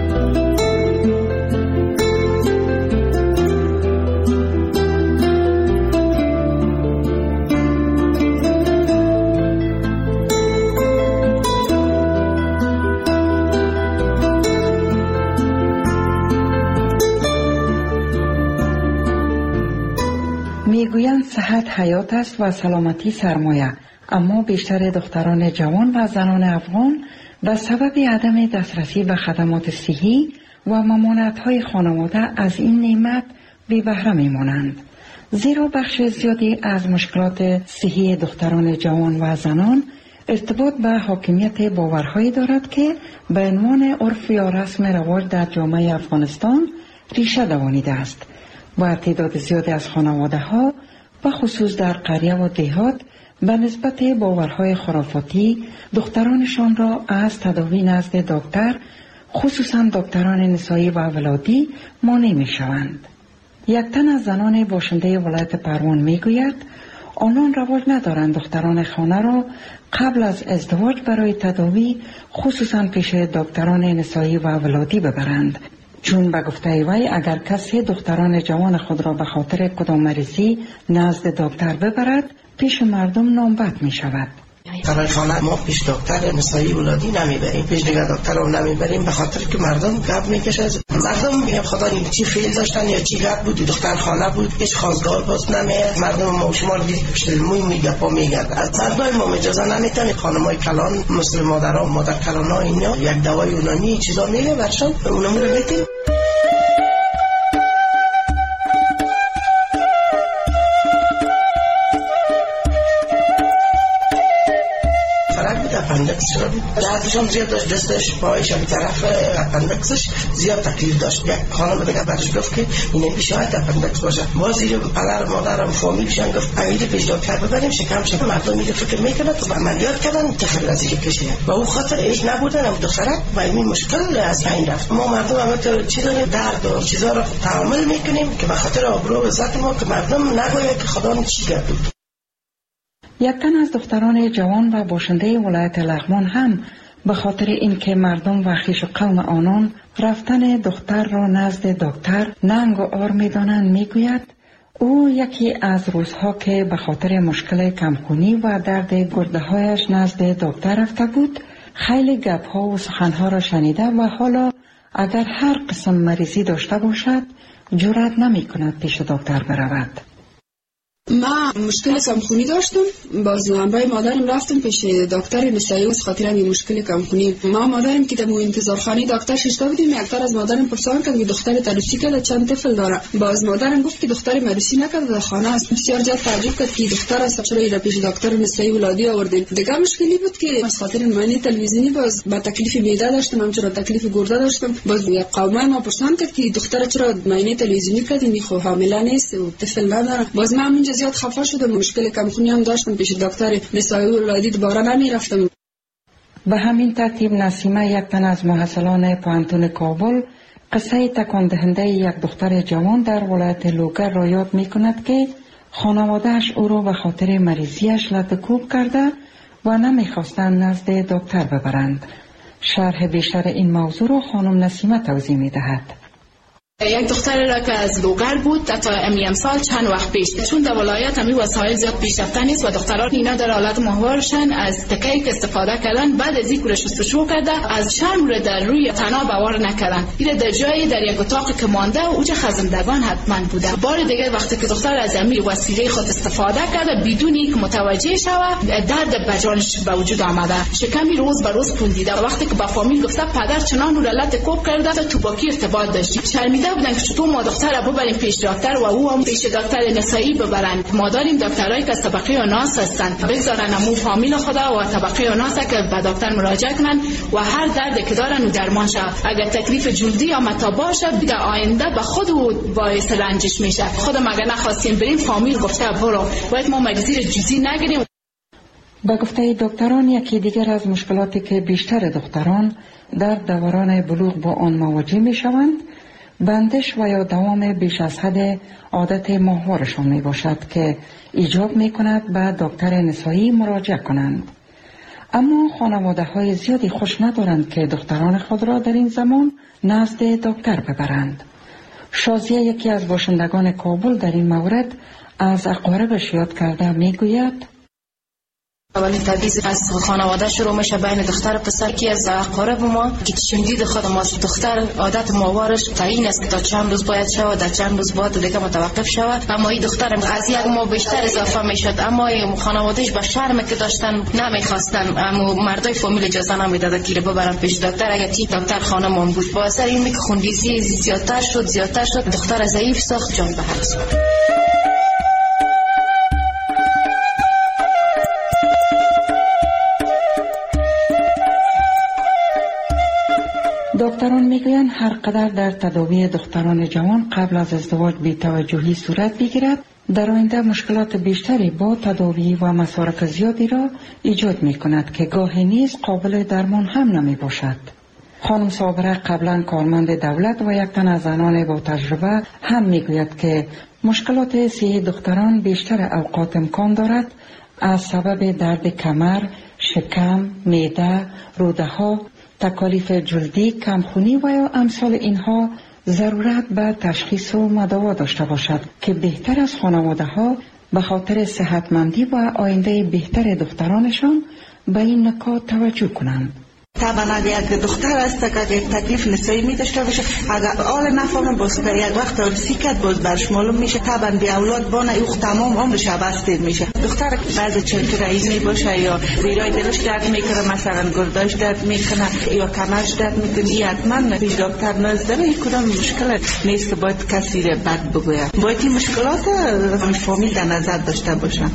میگویند صحت حیات است و سلامتی سرمایه، اما بیشتر دختران جوان و زنان افغان به سبب عدم دسترسی به خدمات صحی و ممانعت‌های خانواده از این نعمت بی بهره میمانند، زیرا بخش زیادی از مشکلات صحی دختران جوان و زنان ارتباط به حاکمیت باورهایی دارد که به عنوان عرف یا رسم رواج در جامعه افغانستان ریشه دوانیده است و تعداد زیادی از خانواده ها و خصوص در قریه و دهات به نسبت باورهای خرافاتی دخترانشان را از تداوی نزد دکتر، خصوصا دکتران نسایی و ولادی، مانع می شوند. یک تن از زنان باشنده ولایت پروان می گوید آنان رواج ندارند دختران خانه را قبل از ازدواج برای تداوی خصوصا پیش دکتران نسایی و ولادی ببرند، چون به گفته وی اگر کسی دختران جوان خود را به خاطر کدام مریضی نزد دکتر ببرد پیش مردم نامبد می شود. برای خانه ما پیش دکتر نسایی ولادی نمیبریم، پیش دیگر دکتر رو نمیبریم به خاطر که مردم گپ میکشه. مردم میگن خدا این چی فیل داشتن یا چی گپ بود، دختر خانه بود، هیچ خواستگار باز نمیاد. مردم ما شما دید شلموی میگپا میگرد. از مردم ما اجازه نمیتن خانمای کلان مثل مادرها مادر کلانا اینا یک دوای اونانی چیزا میگه برشان اونم رو بدیم. اپندکس شده بود، دردشان زیاد داشت، دستش پایش به طرف اپندکسش زیاد تکلیف داشت. یک خانم دیگه بعدش گفت که این بیشاید اپندکس باشه. باز اینو پدر مادرم فامیلشان گفت امید پیش دکتر ببریم شکم شکم. مردم میگه فکر میکنه تو عملیات کردن تخیل از اینکه کشیدن و اون خاطر ایش نبودن هم دخترک و این مشکل از این رفت. ما مردم همه چیزا درد و چیزا رو تحمل میکنیم که به خاطر آبرو و عزت ما که مردم نگوید که خدا چی کرد. یک تن از دختران جوان و باشنده ولایت لغمان هم به خاطر اینکه مردم و خویش قوم آنان رفتن دختر را نزد دکتر ننگ و عار می‌دانند میگوید او یکی از روزها که به خاطر مشکل کمخونی و درد گرده‌هایش نزد دکتر رفته بود خیلی گپ‌ها و سخن‌ها را شنیده و حالا اگر هر قسم مریضی داشته باشد جرأت نمی‌کند پیش دکتر برود. ما مشکل کمخونی داشتم، باز همراه مادرم رفتم پیش دکتر نسایی از خاطر این مشکل کمخونی. ما مادرم که در انتظارخانه دکتر ششته بودیم، یک بار از مادرم پرسان کرد که دختر عروسی کرده چند طفل داره. باز مادرم گفت که دختر عروسی نکرده در خانه است. بسیار زیاد تعجب کرد که دختر است، چرا ایرا پیش دکتر نسایی ولادی آوردین. دیگه مشکلی بود که از خاطر معاینه تلویزیونی باز با تکلیف معده داشتم، همچنین تکلیف گرده داشتم. باز یک قومه ما پرسان کرد که دختر چرا معاینه تلویزیونی کردین، خو حامله نیست و طفل نداره. باز من همینجا زیاد خفه شدم، مشکل کمخونی هم داشتم، پیش دکتر نسایی ولادی دوباره نمی رفتم. به همین ترتیب نسیمه یک تن از محصلان پوهنتون کابل قصه تکان دهنده یک دختر جوان در ولایت لوگر را یاد می کند که خانواده‌اش او را به خاطر مریضیش لطکوب کرده و نمی خواستند نزد دکتر ببرند. شرح بیشتر این موضوع را خانم نسیمه توضیح می دهد. یک دختر را که از لوگر بود تا امیم سال چند وقت پیش، چون در ولایت همی وسایل زیاد پیشرفته نیست و دختران اینا در حالت ماهوارشن از تکه‌ای که استفاده کردن بعد از اینکه شستشو کرده از شرم را در روی تنا باور نکردن. این در جایی در یک اتاق که مانده و اوج خزندگان حتما بوده. بار دیگه وقتی که دختر از امی وسیله خود استفاده کرده بدون اینکه متوجه شود درد بجانش به وجود آمده، شکمی روز به روز پوندیده. وقتی که با فامیل گفته پدر چنان رو لط کوب کرده تو با کی ارتباط داشتی، شرمیده بودن که چطور ما دختر رو ببریم پیش دکتر و او هم پیش دکتر نسایی ببرن. ما داریم دکترایی که از طبقه ناس هستن، بگذارن امو فامیل خدا و طبقه ناس که به دکتر مراجعه کنن و هر دردی که دارن و درمان شه. اگر تکلیف جلدی یا متا باشه در آینده به خود باعث رنجش میشه. خودم اگر نخواستیم بریم فامیل گفته برو، باید ما مگزیر جزئی نگیریم. با گفته دکتران یکی دیگر از مشکلاتی که بیشتر دختران در دوران بلوغ با آن مواجه میشوند بندش و یا دوام بیش از حد عادت ماهوارشان می باشد که ایجاب می کند به دکتر نسایی مراجعه کنند. اما خانواده های زیادی خوش ندارند که دختران خود را در این زمان نزد دکتر ببرند. شازیه یکی از باشندگان کابل در این مورد از اقاربش یاد کرده می گوید اولین تبعیض از خانواده شروع میشه بین دختر و پسر که از اقارب ما که شنیدید خود ما دختر عادت ماوارش تعیین است که تا چند روز باید شود، در چند روز باید دیگه متوقف شود. اما این دختر از یک ماه بیشتر اضافه میشد، اما خانوادهش با شرمی که داشتن نمیخواستن، اما مردای فامیل اجازه نمیداد که ببرن پیش دکتر. اگر تی دکتر خانمان بود با اثر این که خونریزی زیادتر شد زیادتر شد دختر ضعیف ساخت، جان به هر سو. دکتران میگویند هر قدر در تداوی دختران جوان قبل از ازدواج بی‌توجهی صورت بگیرد در آینده مشکلات بیشتری با تداوی و مصارف زیادی را ایجاد می کند که گاهی نیز قابل درمان هم نمی باشد. خانم صابره قبلا کارمند دولت و یک تن از زنان با تجربه هم میگوید که مشکلات صحی دختران بیشتر اوقات امکان دارد از سبب درد کمر، شکم، معده، روده ها، تکالیف جلدی، کمخونی و یا امثال اینها ضرورت به تشخیص و مداوا داشته باشد که بهتر از خانواده ها به خاطر صحتمندی و آینده بهتر دخترانشان به این نکات توجه کنند. طبعا اگر یک دختر است که یک تکلیف نسایی می داشته باشه، اگر آل نفهمه باز که یک وقت آرسی کرد باز برش معلوم میشه، طبعا بی اولاد بانه ایخ تمام عمرش بستید میشه. دختر بعضی چرک رئیسی باشه یا زیرای دلش درد میکنه، مثلا گرداش درد میکنه یا کمرش درد میکنه، این حتما پیش دکتر نزدن. این کدام مشکل نیست که باید کسی را بد بگوید، باید این مشکلات فامیل در نظر داشته باشن.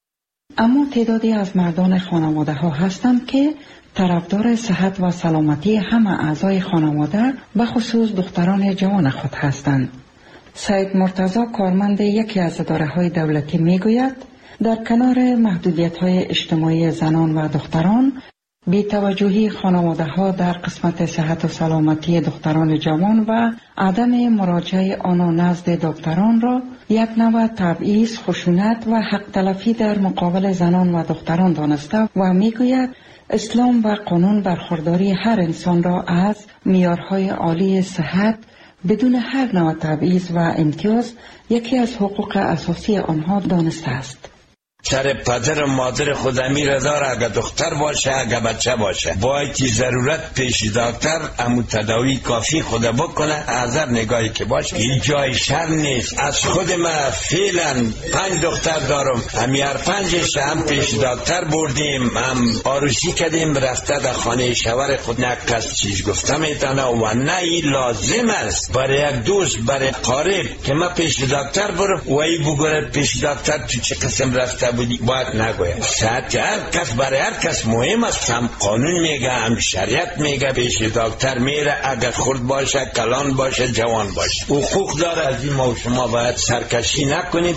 اما تعدادی از مردان خانواده ها هستند که طرفدار صحت و سلامتی همه اعضای خانواده به خصوص دختران جوان خود هستند. سید مرتضی کارمند یکی از اداره‌های دولتی میگوید در کنار محدودیت‌های اجتماعی زنان و دختران، بی‌توجهی خانواده‌ها در قسمت صحت و سلامتی دختران جوان و عدم مراجعه آنها نزد دکتران را یک نوع تبعیض، خشونت و حق تلفی در مقابل زنان و دختران دانسته و میگوید اسلام و قانون برخورداری هر انسان را از معیارهای عالی صحت بدون هر نوع تبعیض و امتیاز یکی از حقوق اساسی آنها دانسته است. سر پدر و مادر خود امیر داره، اگر دختر باشه اگر بچه باشه باید ضرورت پیش دکتر امو تداوی کافی خود بکنه. از نگاهی که باشه این جای شر نیست. از خود ما فعلا پنج دختر دارم، همیر پنجش هم پیش دکتر بردیم، هم آروسی کردیم، رفته در خانه شوهر خود نکس چیز گفته میتونه و نه این لازم است برای یک دوست برای قارب که ما پیش دکتر برم و ای بگوره پیش دکتر تو چه قسم رفته بودی، باید نگویم. صحت هر کس برای هر کس مهم است، هم قانون میگه هم شریعت میگه پیش دکتر میره، اگر خرد باشه کلان باشه جوان باشه حقوق داره. از این ما شما باید سرکشی نکنید.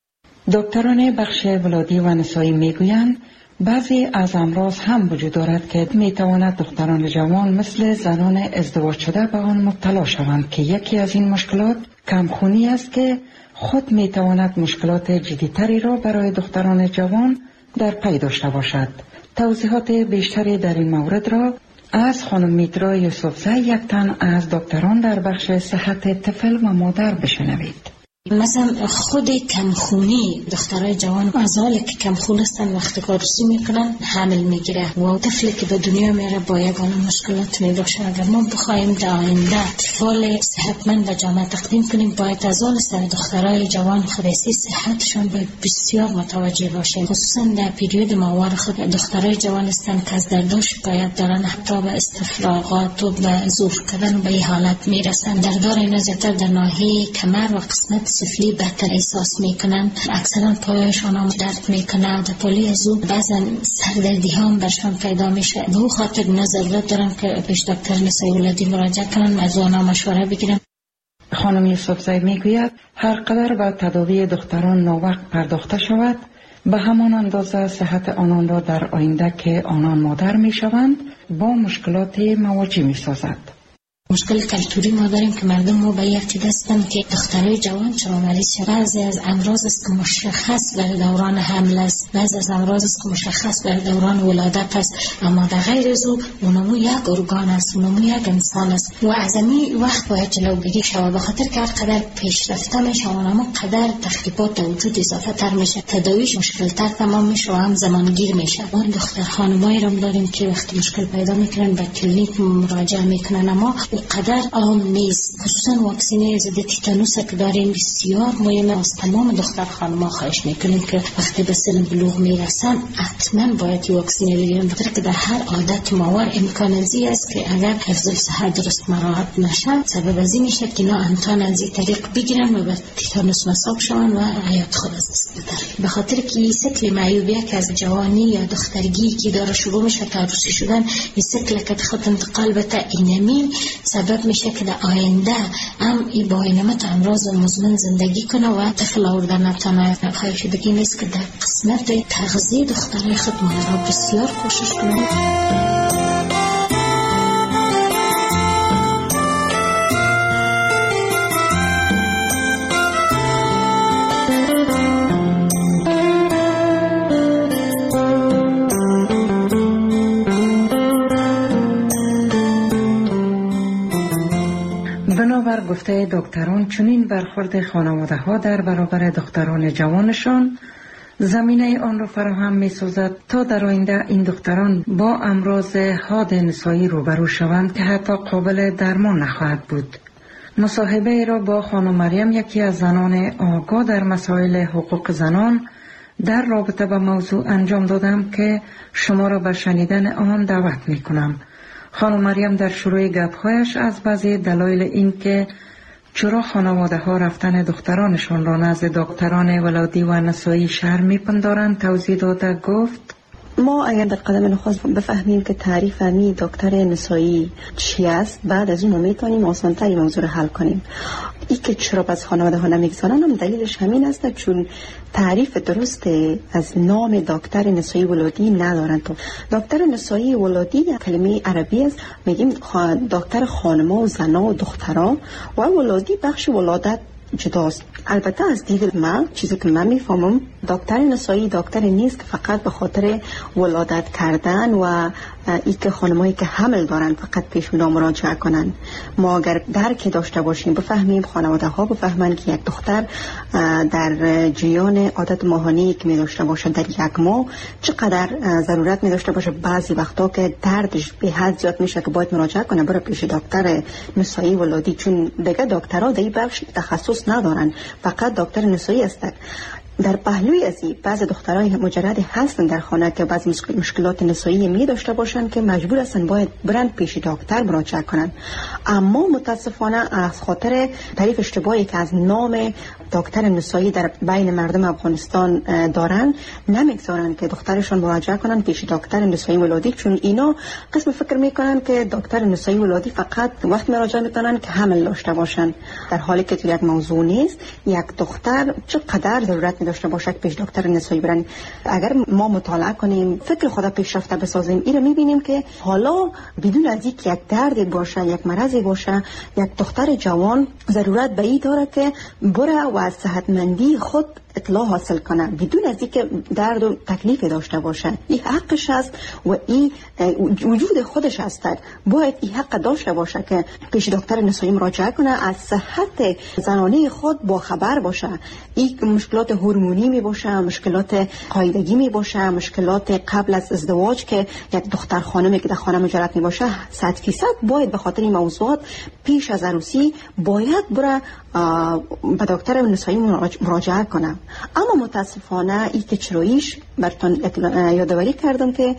دکتران بخش ولادی و نسایی میگویند بعضی از امراض هم وجود دارد که میتواند دختران جوان مثل زنان ازدواج شده به آن مبتلا شوند که یکی از این مشکلات کمخونی است که خود میتواند مشکلات جدیتری را برای دختران جوان در پی داشته باشد. توضیحات بیشتری در این مورد را از خانم میترا یوسفزی یک تن از دکتران در بخش صحت طفل و مادر بشنوید. مثلا خود کمخونی دخترای جوان از حالی که کمخون هستن وقتی کارسی میکنن حمل میگیره و طفلی که به دنیا میره با یگانه مشکلات میباشه. اگر ما بخوایم در آینده اطفال صحتمند و جامعه تقدیم کنیم باید از حال سر دخترای جوان خودسی صحتشون باید بسیار متوجه باشیم، خصوصا در پیریود ماور خود دخترای جوان هستن که از درداش شکایت دارن، حتی به استفراغات و به زور کردن و به این حالت میرسن. دردار اینا زیادتر در ناحیه کمر و قسمت سفلی بهتر احساس میکنن، اکثرا پایشان هم درد میکنه، در پولی ازو بعضا سردردی هم برشان پیدا میشه. به او خاطر نظرات دارم که پیش دکتر نسایی ولادی مراجعه کنن، از آنها مشوره بگیرن. خانم یوسفزی میگوید هر قدر به تداوی دختران ناوقت پرداخته شود به همان اندازه صحت آنان را در آینده که آنان مادر میشوند با مشکلات مواجه میسازد. مشکل کلتوری ما داریم که مردم ما به یک دستن که دخترای جوان چرا مریض شد. بعضی از امراض است که مشخص برای دوران حمل است، بعضی از امراض است که مشخص برای دوران ولادت است، اما در غیر از او اونمو یک ارگان است، اونمو یک انسان است و از این وقت باید جلوگیری شود. به خاطر که هر قدر پیشرفته میشه اونمو قدر تخریبات در وجود اضافه تر میشه، تداویش مشکل تر تمام میشه و هم زمانگیر میشه. ما دختر خانمایی رو داریم که وقتی مشکل پیدا میکنن به کلینیک مراجعه میکنن، اما قدر عام نیست. خصوصا واکسینه ضد تیتانوس که داریم بسیار مهمه. از تمام دختر خانم‌ها خواهش میکنیم که وقتی به سن بلوغ میرسن حتما باید واکسینه بگیرن، بخاطر که در هر عادت ماور امکان ازی است که اگر حفظ صحت درست مراعات نشه سبب ازی میشه که اینا امتحان از این طریق بگیرن و به تیتانوس مصاب شون و حیات خود از دست بدن. به خاطر که این سیکل معیوبیه که از جوانی یا دخترگی که داره شروع میشه تا عروسی شدن، این سیکل که خود انتقال بده اینمی سبب میشه که در آینده هم این با اینمت امراض مزمن زندگی کنه و طفل آوردن نتانه. خواهش دیگه نیست که در قسمت تغذیه دخترای خود مادرها بسیار کوشش کنه. بنابر گفته دکتران چنین برخورد خانواده ها در برابر دختران جوانشان زمینه آن را فراهم می سازد تا در آینده این دختران با امراض حاد نسایی روبرو شوند که حتی قابل درمان نخواهد بود. مصاحبه را با خانم مریم، یکی از زنان آگاه در مسائل حقوق زنان، در رابطه با موضوع انجام دادم که شما را به شنیدن آن دعوت می کنم. خانم مریم در شروع گپ‌هایش از بعضی دلایل این که چرا خانواده ها رفتن دخترانشان را نزد دکتران ولادی و نسایی شرم می‌پندارند توضیح داده گفت: ما اگر در قدم نخست بفهمیم که تعریف می دکتر نسایی چی است، بعد از اون میتونیم آسان‌تر موضوع رو حل کنیم. ای که چرا از خانواده ها نمیگذارن هم دلیلش همین است، چون تعریف درست از نام دکتر نسایی ولادی ندارن. تو دکتر نسایی ولادی کلمه عربی است، میگیم دکتر خانما و زنا و دخترها، و ولادی بخش ولادت جداست. البته از دید من چیزی که من میفهمم، دکتر نسایی دکتر نیست که فقط به خاطر ولادت کردن و ای که خانمایی که حمل دارن فقط پیش اونا مراجعه کنن. ما اگر درک داشته باشیم، بفهمیم، خانواده ها بفهمن که یک دختر در جریان عادت ماهانه‌ای که می داشته باشه در یک ماه چقدر ضرورت می داشته باشه، بعضی وقتا که دردش به حد زیاد میشه که باید مراجعه کنه برای پیش دکتر نسایی ولادی، چون دیگه دکترها در این بخش تخصص ندارن، فقط دکتر نسایی هستند. در پهلوی از این بعض دخترای مجرد هستن در خانه که بعض مشکلات نسایی می داشته باشن که مجبور هستن باید برند پیش دکتر مراجعه کنن. اما متاسفانه از خاطر تعریف اشتباهی که از نام دکتر نسایی در بین مردم افغانستان دارن، نمیگذارن که دخترشون مراجعه کنن پیش دکتر نسایی ولادی، چون اینا قسم فکر میکنن که دکتر نسایی ولادی فقط وقت مراجعه میکنن که حمل داشته باشن، در حالی که تو یک موضوع نیست. یک دختر چقدر ضرورت داشته باشه که پیش دکتر نسایی برن. اگر ما مطالعه کنیم، فکر خدا پیشرفته بسازیم، این رو میبینیم که حالا بدون از اینکه یک درد باشه، یک مرضی باشه، یک دختر جوان ضرورت به این داره که بره و از صحتمندی خود اطلاع حاصل کنه بدون از اینکه درد و تکلیف داشته باشه. این حقش است و این وجود خودش است. باید این حق داشته باشه که پیش دکتر نسایی مراجعه کنه، از صحت زنانه خود با خبر باشه. این مشکلات هورمونی می باشه، مشکلات قاعدگی می باشه، مشکلات قبل از ازدواج که یک دختر خانمی که در خانه مجرد می باشه، صد فیصد باید به خاطر این موضوعات پیش از عروسی باید بره به دکتر نسایی مراجعه کنه. اما متاسفانه این که چراییش براتون یادآوری کردم که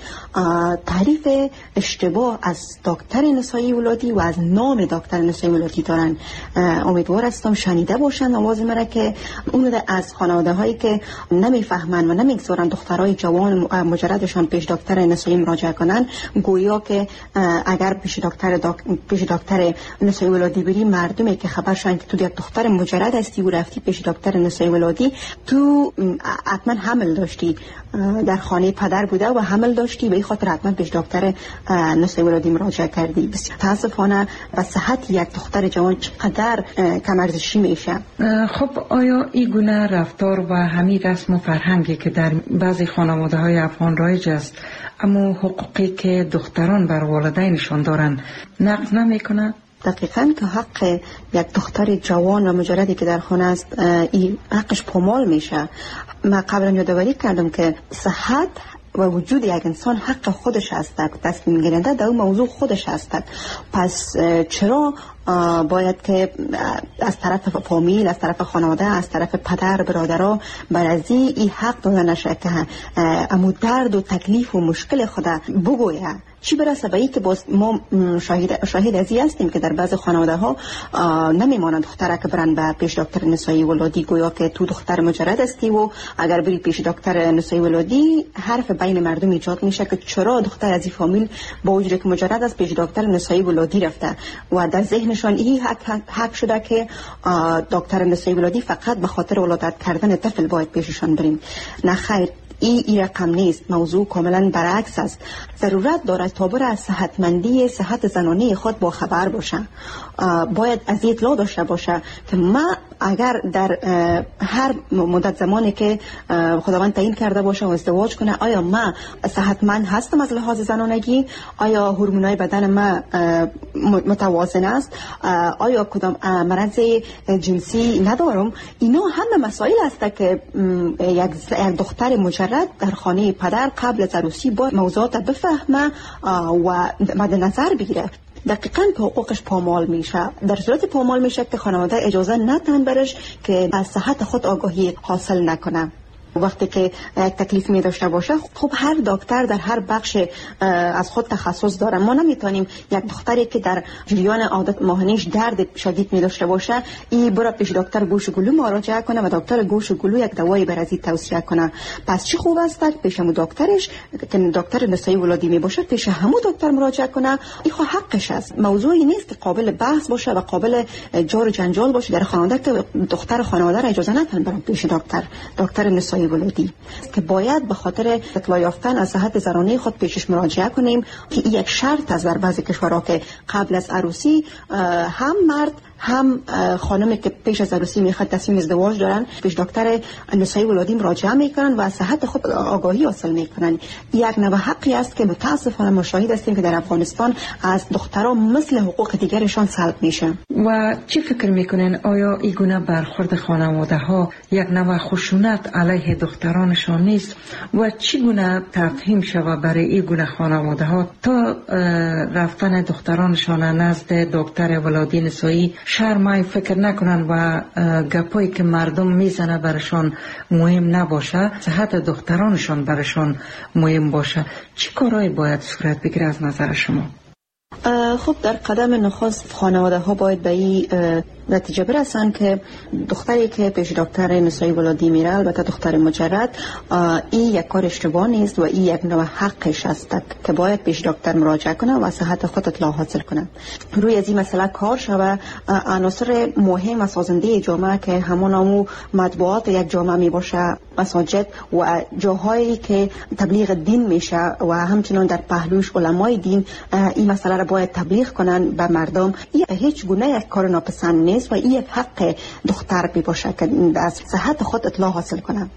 تعریف اشتباه از دکتر نسایی ولادی و از نام دکتر نسایی ولادی دارن. امیدوار هستم شنیده باشن آواز مرا که اون از خانواده هایی که نمیفهمن و نمیگذارن دخترای جوان مجردشان پیش دکتر نسایی مراجعه کنن، گویا که اگر پیش دکتر دک... پیش دکتر نسایی ولادی بری، مردمی که خبرشن که تو یک دختر مجرد هستی و رفتی پیش دکتر نسایی ولادی، تو حتما حمل داشتی، در خانه پدر بوده و حمل داشتی، به این خاطر حتما پیش دکتر نسایی ولادی مراجعه کردی. بسیار متاسفانه به صحت یک دختر جوان چقدر کم ارزشی میشه. خب آیا این گونه رفتار و همین رسم و فرهنگی که در بعضی خانواده های افغان رایج است، اما حقوقی که دختران بر والدینشان دارن نقض نمیکنه؟ دقیقاً که حق یک دختر جوان و مجردی که در خانه است این حقش پامال میشه. من قبلا یادآوری کردم که صحت و وجود یک انسان حق خودش است، تصمیم گیرنده در اون موضوع خودش است. پس چرا باید که از طرف فامیل، از طرف خانواده، از طرف پدر برادرها بر از این حق داده نشه که امو درد و تکلیف و مشکل خود بگویه؟ چی برسه به این که باز ما شاهد شاهد ازی هستیم که در بعض خانواده ها نمیمانند دختره که برن به پیش دکتر نسایی ولادی، گویا که تو دختر مجرد هستی و اگر بری پیش دکتر نسایی ولادی حرف بین مردم ایجاد میشه که چرا دختر از این فامیل با وجودی که مجرد است پیش دکتر نسایی ولادی رفته، و در ذهنشان این حق, حق شده که دکتر نسایی ولادی فقط به خاطر ولادت کردن طفل باید پیششان بریم. نه خیر، این ای رقم نیست. موضوع کاملا برعکس است. ضرورت دارد تا بر از صحتمندی صحت زنانه خود با خبر باشه، باید از اطلاع داشته باشه که من اگر در هر مدت زمانی که خداوند تعیین کرده باشه و ازدواج کنه، آیا ما صحتمند هستم از لحاظ زنانگی؟ آیا هورمونای بدن ما متوازن است؟ آیا کدام مرض جنسی ندارم؟ اینا همه مسائل است که یک دختر مجرد در خانه پدر قبل از عروسی با موضوعات بفهمه و مد نظر بگیره. دقیقاً که حقوقش پامال میشه. در صورت پامال میشه که خانواده اجازه ندن برش که از صحت خود آگاهی حاصل نکنه. وقتی که یک تکلیف می داشته باشه، خب هر دکتر در هر بخش از خود تخصص داره. ما نمیتونیم یک دختری که در جریان عادت ماهانه‌اش درد شدید می داشته باشه ای برای پیش دکتر گوش و گلو مراجعه کنه و دکتر گوش و گلو یک دوایی برای توصیه کنه. پس چی خوب است که پیش همون دکترش که دکتر نسایی ولادی می باشه پیش همون دکتر مراجعه کنه. این خو حقش است. موضوعی نیست که قابل بحث باشه و قابل جار و جنجال باشه در خانواده که دختر خانواده را اجازه ندن برای پیش دکتر دکتر نسایی ولادی که باید به خاطر اطلاع یافتن از صحت زنانه خود پیشش مراجعه کنیم که این یک شرط است در بعضی کشورها که قبل از عروسی هم مرد هم خانمی که پیش از عروسی میخواد تصمیم ازدواج دارن پیش دکتر نسایی ولادی مراجعه میکنن و از صحت خود آگاهی حاصل میکنن. یک نوع حقی است که متاسفانه ما شاهد هستیم که در افغانستان از دختران مثل حقوق دیگرشان سلب میشه. و چی فکر میکنین آیا این گونه برخورد خانواده ها یک نوع خشونت علیه دخترانشان نیست و چی گونه تفهیم شود برای این گونه خانواده ها تا رفتن دخترانشان نزد دکتر ولادی نسایی شرمای فکر نکنن و گپایی که مردم میزنه برشان مهم نباشه، صحت دخترانشان برشان مهم باشه؟ چی کارایی باید صورت بگیره از نظر شما؟ خب در قدم نخست خانواده ها باید به این نتیجه برسن که دختری که پیش دکتر نسایی ولادی میره، البته دختر مجرد، این یک کار اشتباه نیست و این یک نوع حقش است که باید پیش دکتر مراجعه کنه و صحت خود اطلاع حاصل کنه. روی از این مسئله کار شوه. عناصر مهم و سازنده جامعه که همون مطبوعات یک جامعه می باشه، مساجد و جاهایی که تبلیغ دین میشه و همچنان در پهلوش علمای دین این مسئله را باید تبلیغ کنن به مردم. این هیچ گونه یک کار ناپسند نیست و این یک حق دختر بی باشه که از صحت خود اطلاع حاصل کنه.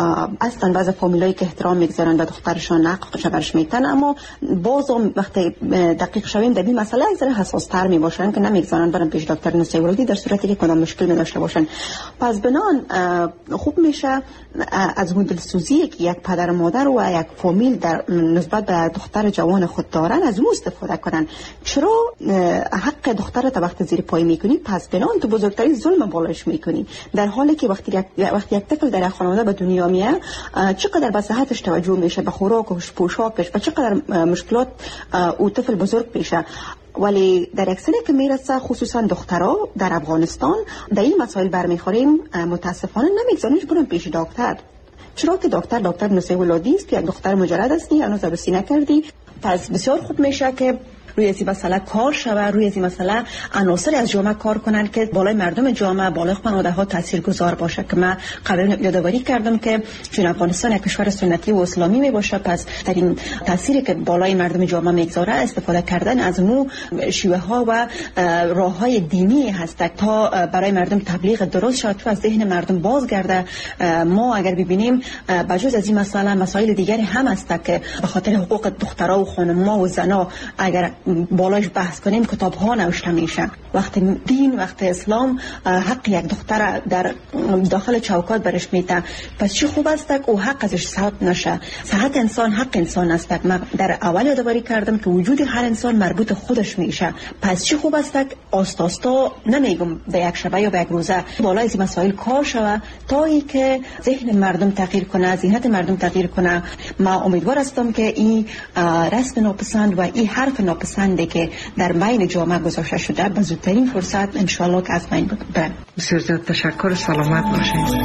اصلا بعضی فامیلایی که احترام میگذارن به دخترشان نقش برش میتن، اما بازم وقتی دقیق شویم در این مسئله یک ذره حساس تر می باشن که نمیگذارن برن پیش دکتر نسایی ولادی در صورتی که کدام مشکل می داشته باشن. پس بنان خوب میشه از اون دلسوزی که یک پدر و مادر و یک فامیل در نسبت به دختر جوان خود دارن از اون استفاده کنن. چرا حق دختر تا وقت زیر پای میکنی، پس بنان تو بزرگترین ظلم بالایش میکنی، در حالی که وقتی یک وقتی یک طفل در خانواده به دنیا میاد چقدر به صحتش توجه میشه، به خوراکش، پوشاکش، و چقدر مشکلات او طفل بزرگ میشه. ولی در اکثر که میرسه خصوصا دخترها در افغانستان در این مسائل برمیخوریم، متاسفانه نمیگذارنش برن پیش دکتر. چرا که دکتر دکتر نسایی ولادی است که یک دختر مجرد هستی، هنوز عروسی نکردی. پس بسیار خوب میشه که روی این مسئله کار شوه، روی این مسئله عناصر از جامعه کار کنن که بالای مردم جامعه، بالای خانواده ها تاثیرگذار باشه. که من قبلا یادآوری کردم که چون افغانستان یک کشور سنتی و اسلامی می باشه، پس در این تاثیری که بالای مردم جامعه میگذاره استفاده کردن از نو شیوه ها و راه های دینی هست تا برای مردم تبلیغ درست شد، تو از ذهن مردم بازگرده. ما اگر ببینیم بجز از این مسئله مسائل دیگری هم هست که به خاطر حقوق دخترها و خانم‌ها و زنا اگر بالاش بحث کنیم کتاب ها نوشته میشه. وقتی دین، وقتی اسلام حق یک دختر در داخل چوکات برش میده، پس چی خوب است که او حق ازش سلب نشه. صحت انسان حق انسان است. من در اول یادآوری کردم که وجود هر انسان مربوط خودش میشه. پس چی خوب است که آستا آستا، نمیگم به یک شبه یا به یک روزه، بالای این مسائل کار شوه تا ای که ذهن مردم تغییر کنه، ذهنیت مردم تغییر کنه. ما امیدوار هستم که این رسم ناپسند و این حرف ناپسندی که در بین جامعه گذاشته شده به زودترین فرصت ان شاء الله که از بین بره. بسیار زیاد تشکر، سلامت باشید.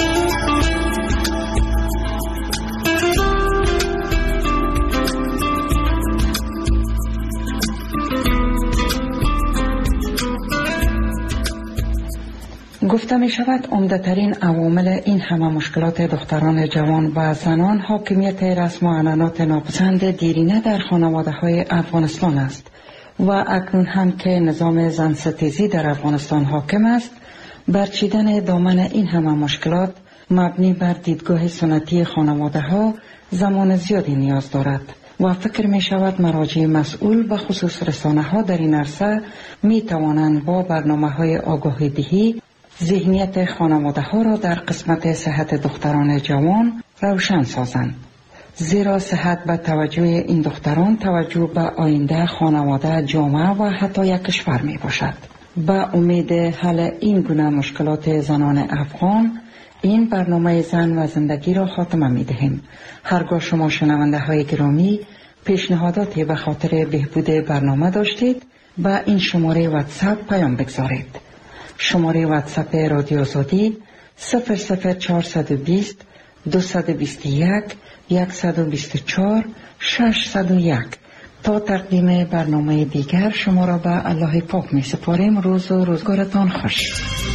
گفته می شود عمده‌ترین عوامل این همه مشکلات دختران جوان و زنان حاکمیت رسم و عنعنات ناپسند دیرینه در خانواده های افغانستان است و اکنون هم که نظام زن ستیزی در افغانستان حاکم است، برچیدن دامن این همه مشکلات مبنی بر دیدگاه سنتی خانواده ها زمان زیادی نیاز دارد و فکر می شود مراجع مسئول و خصوص رسانه ها در این عرصه می توانند با برنامه های آگاهی دهی ذهنیت خانواده ها را در قسمت صحت دختران جوان روشن سازند. زیرا صحت و توجه این دختران توجه به آینده خانواده، جامعه و حتی یک کشور می باشد. با امید حل این گونه مشکلات زنان افغان این برنامه زن و زندگی را خاتمه می دهیم. هرگاه شما شنونده های گرامی پیشنهاداتی به خاطر بهبود برنامه داشتید با این شماره واتساپ پیام بگذارید. شماره واتساپ رادیو آزادی صفر صفر چهارصد و بیست دویست و بیست و یک صد و بیست و چهار ششصد و یک. تا تقدیم برنامه دیگر شما را به الله پاک می سپاریم. روز و روزگارتان خوش.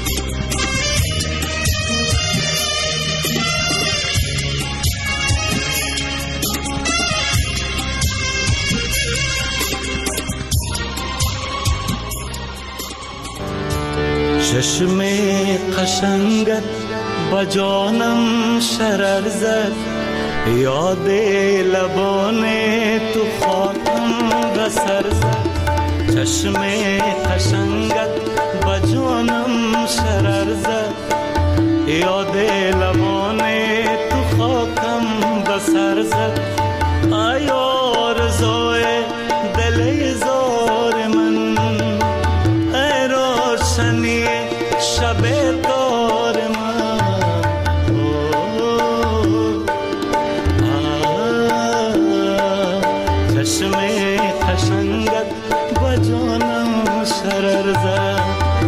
چشم قشنگت با جانم شرر زد، یاد لبان تو خاکم بسر زد. چشم قشنگت با جانم شرر زد، یاد لبان تو خاکم بسر زد. ای آرزوی دل زار من، ای روشنی شب دار من. چشم قشنگت با جانم شرر زد.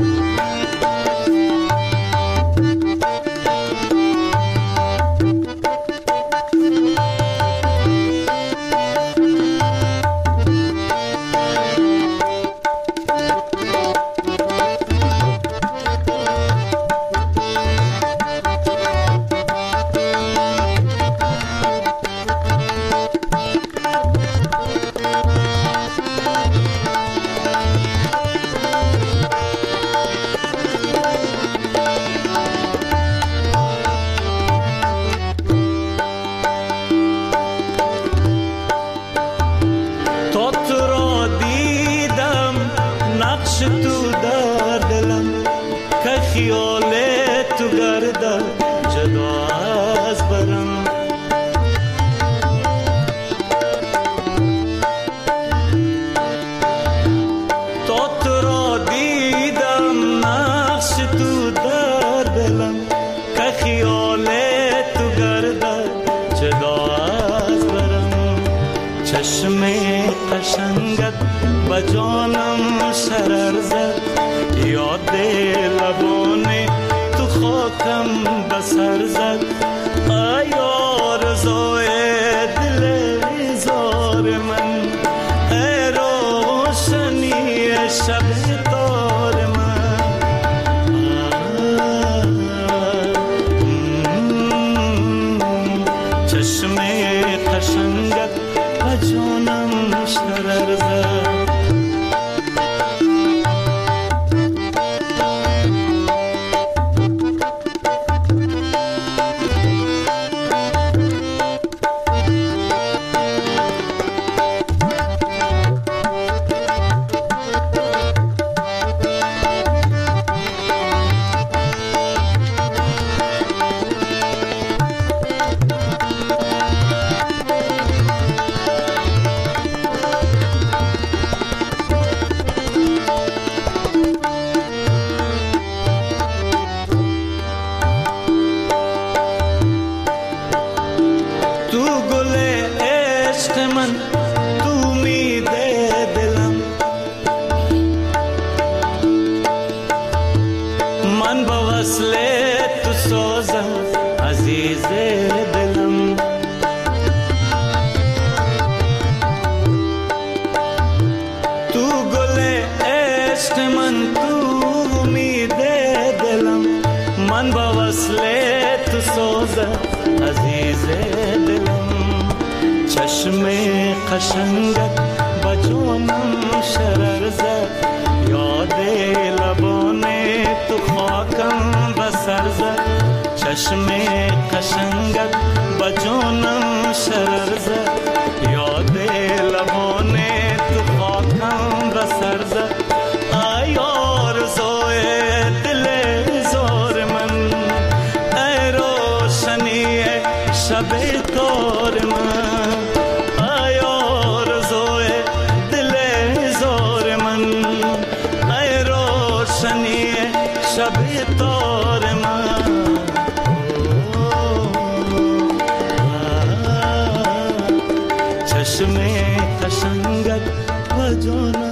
قشنگت با جانم شرر زد، یاد لبان تو خاکم خشنگت بجانم شرر زد یاد لبان تو خاکم بسر زد ای آرزوی دل زار من ای روشنی شب تار من ای آرزوی دل زار من ای روشنی شب تار من چشم خشنگت و جانم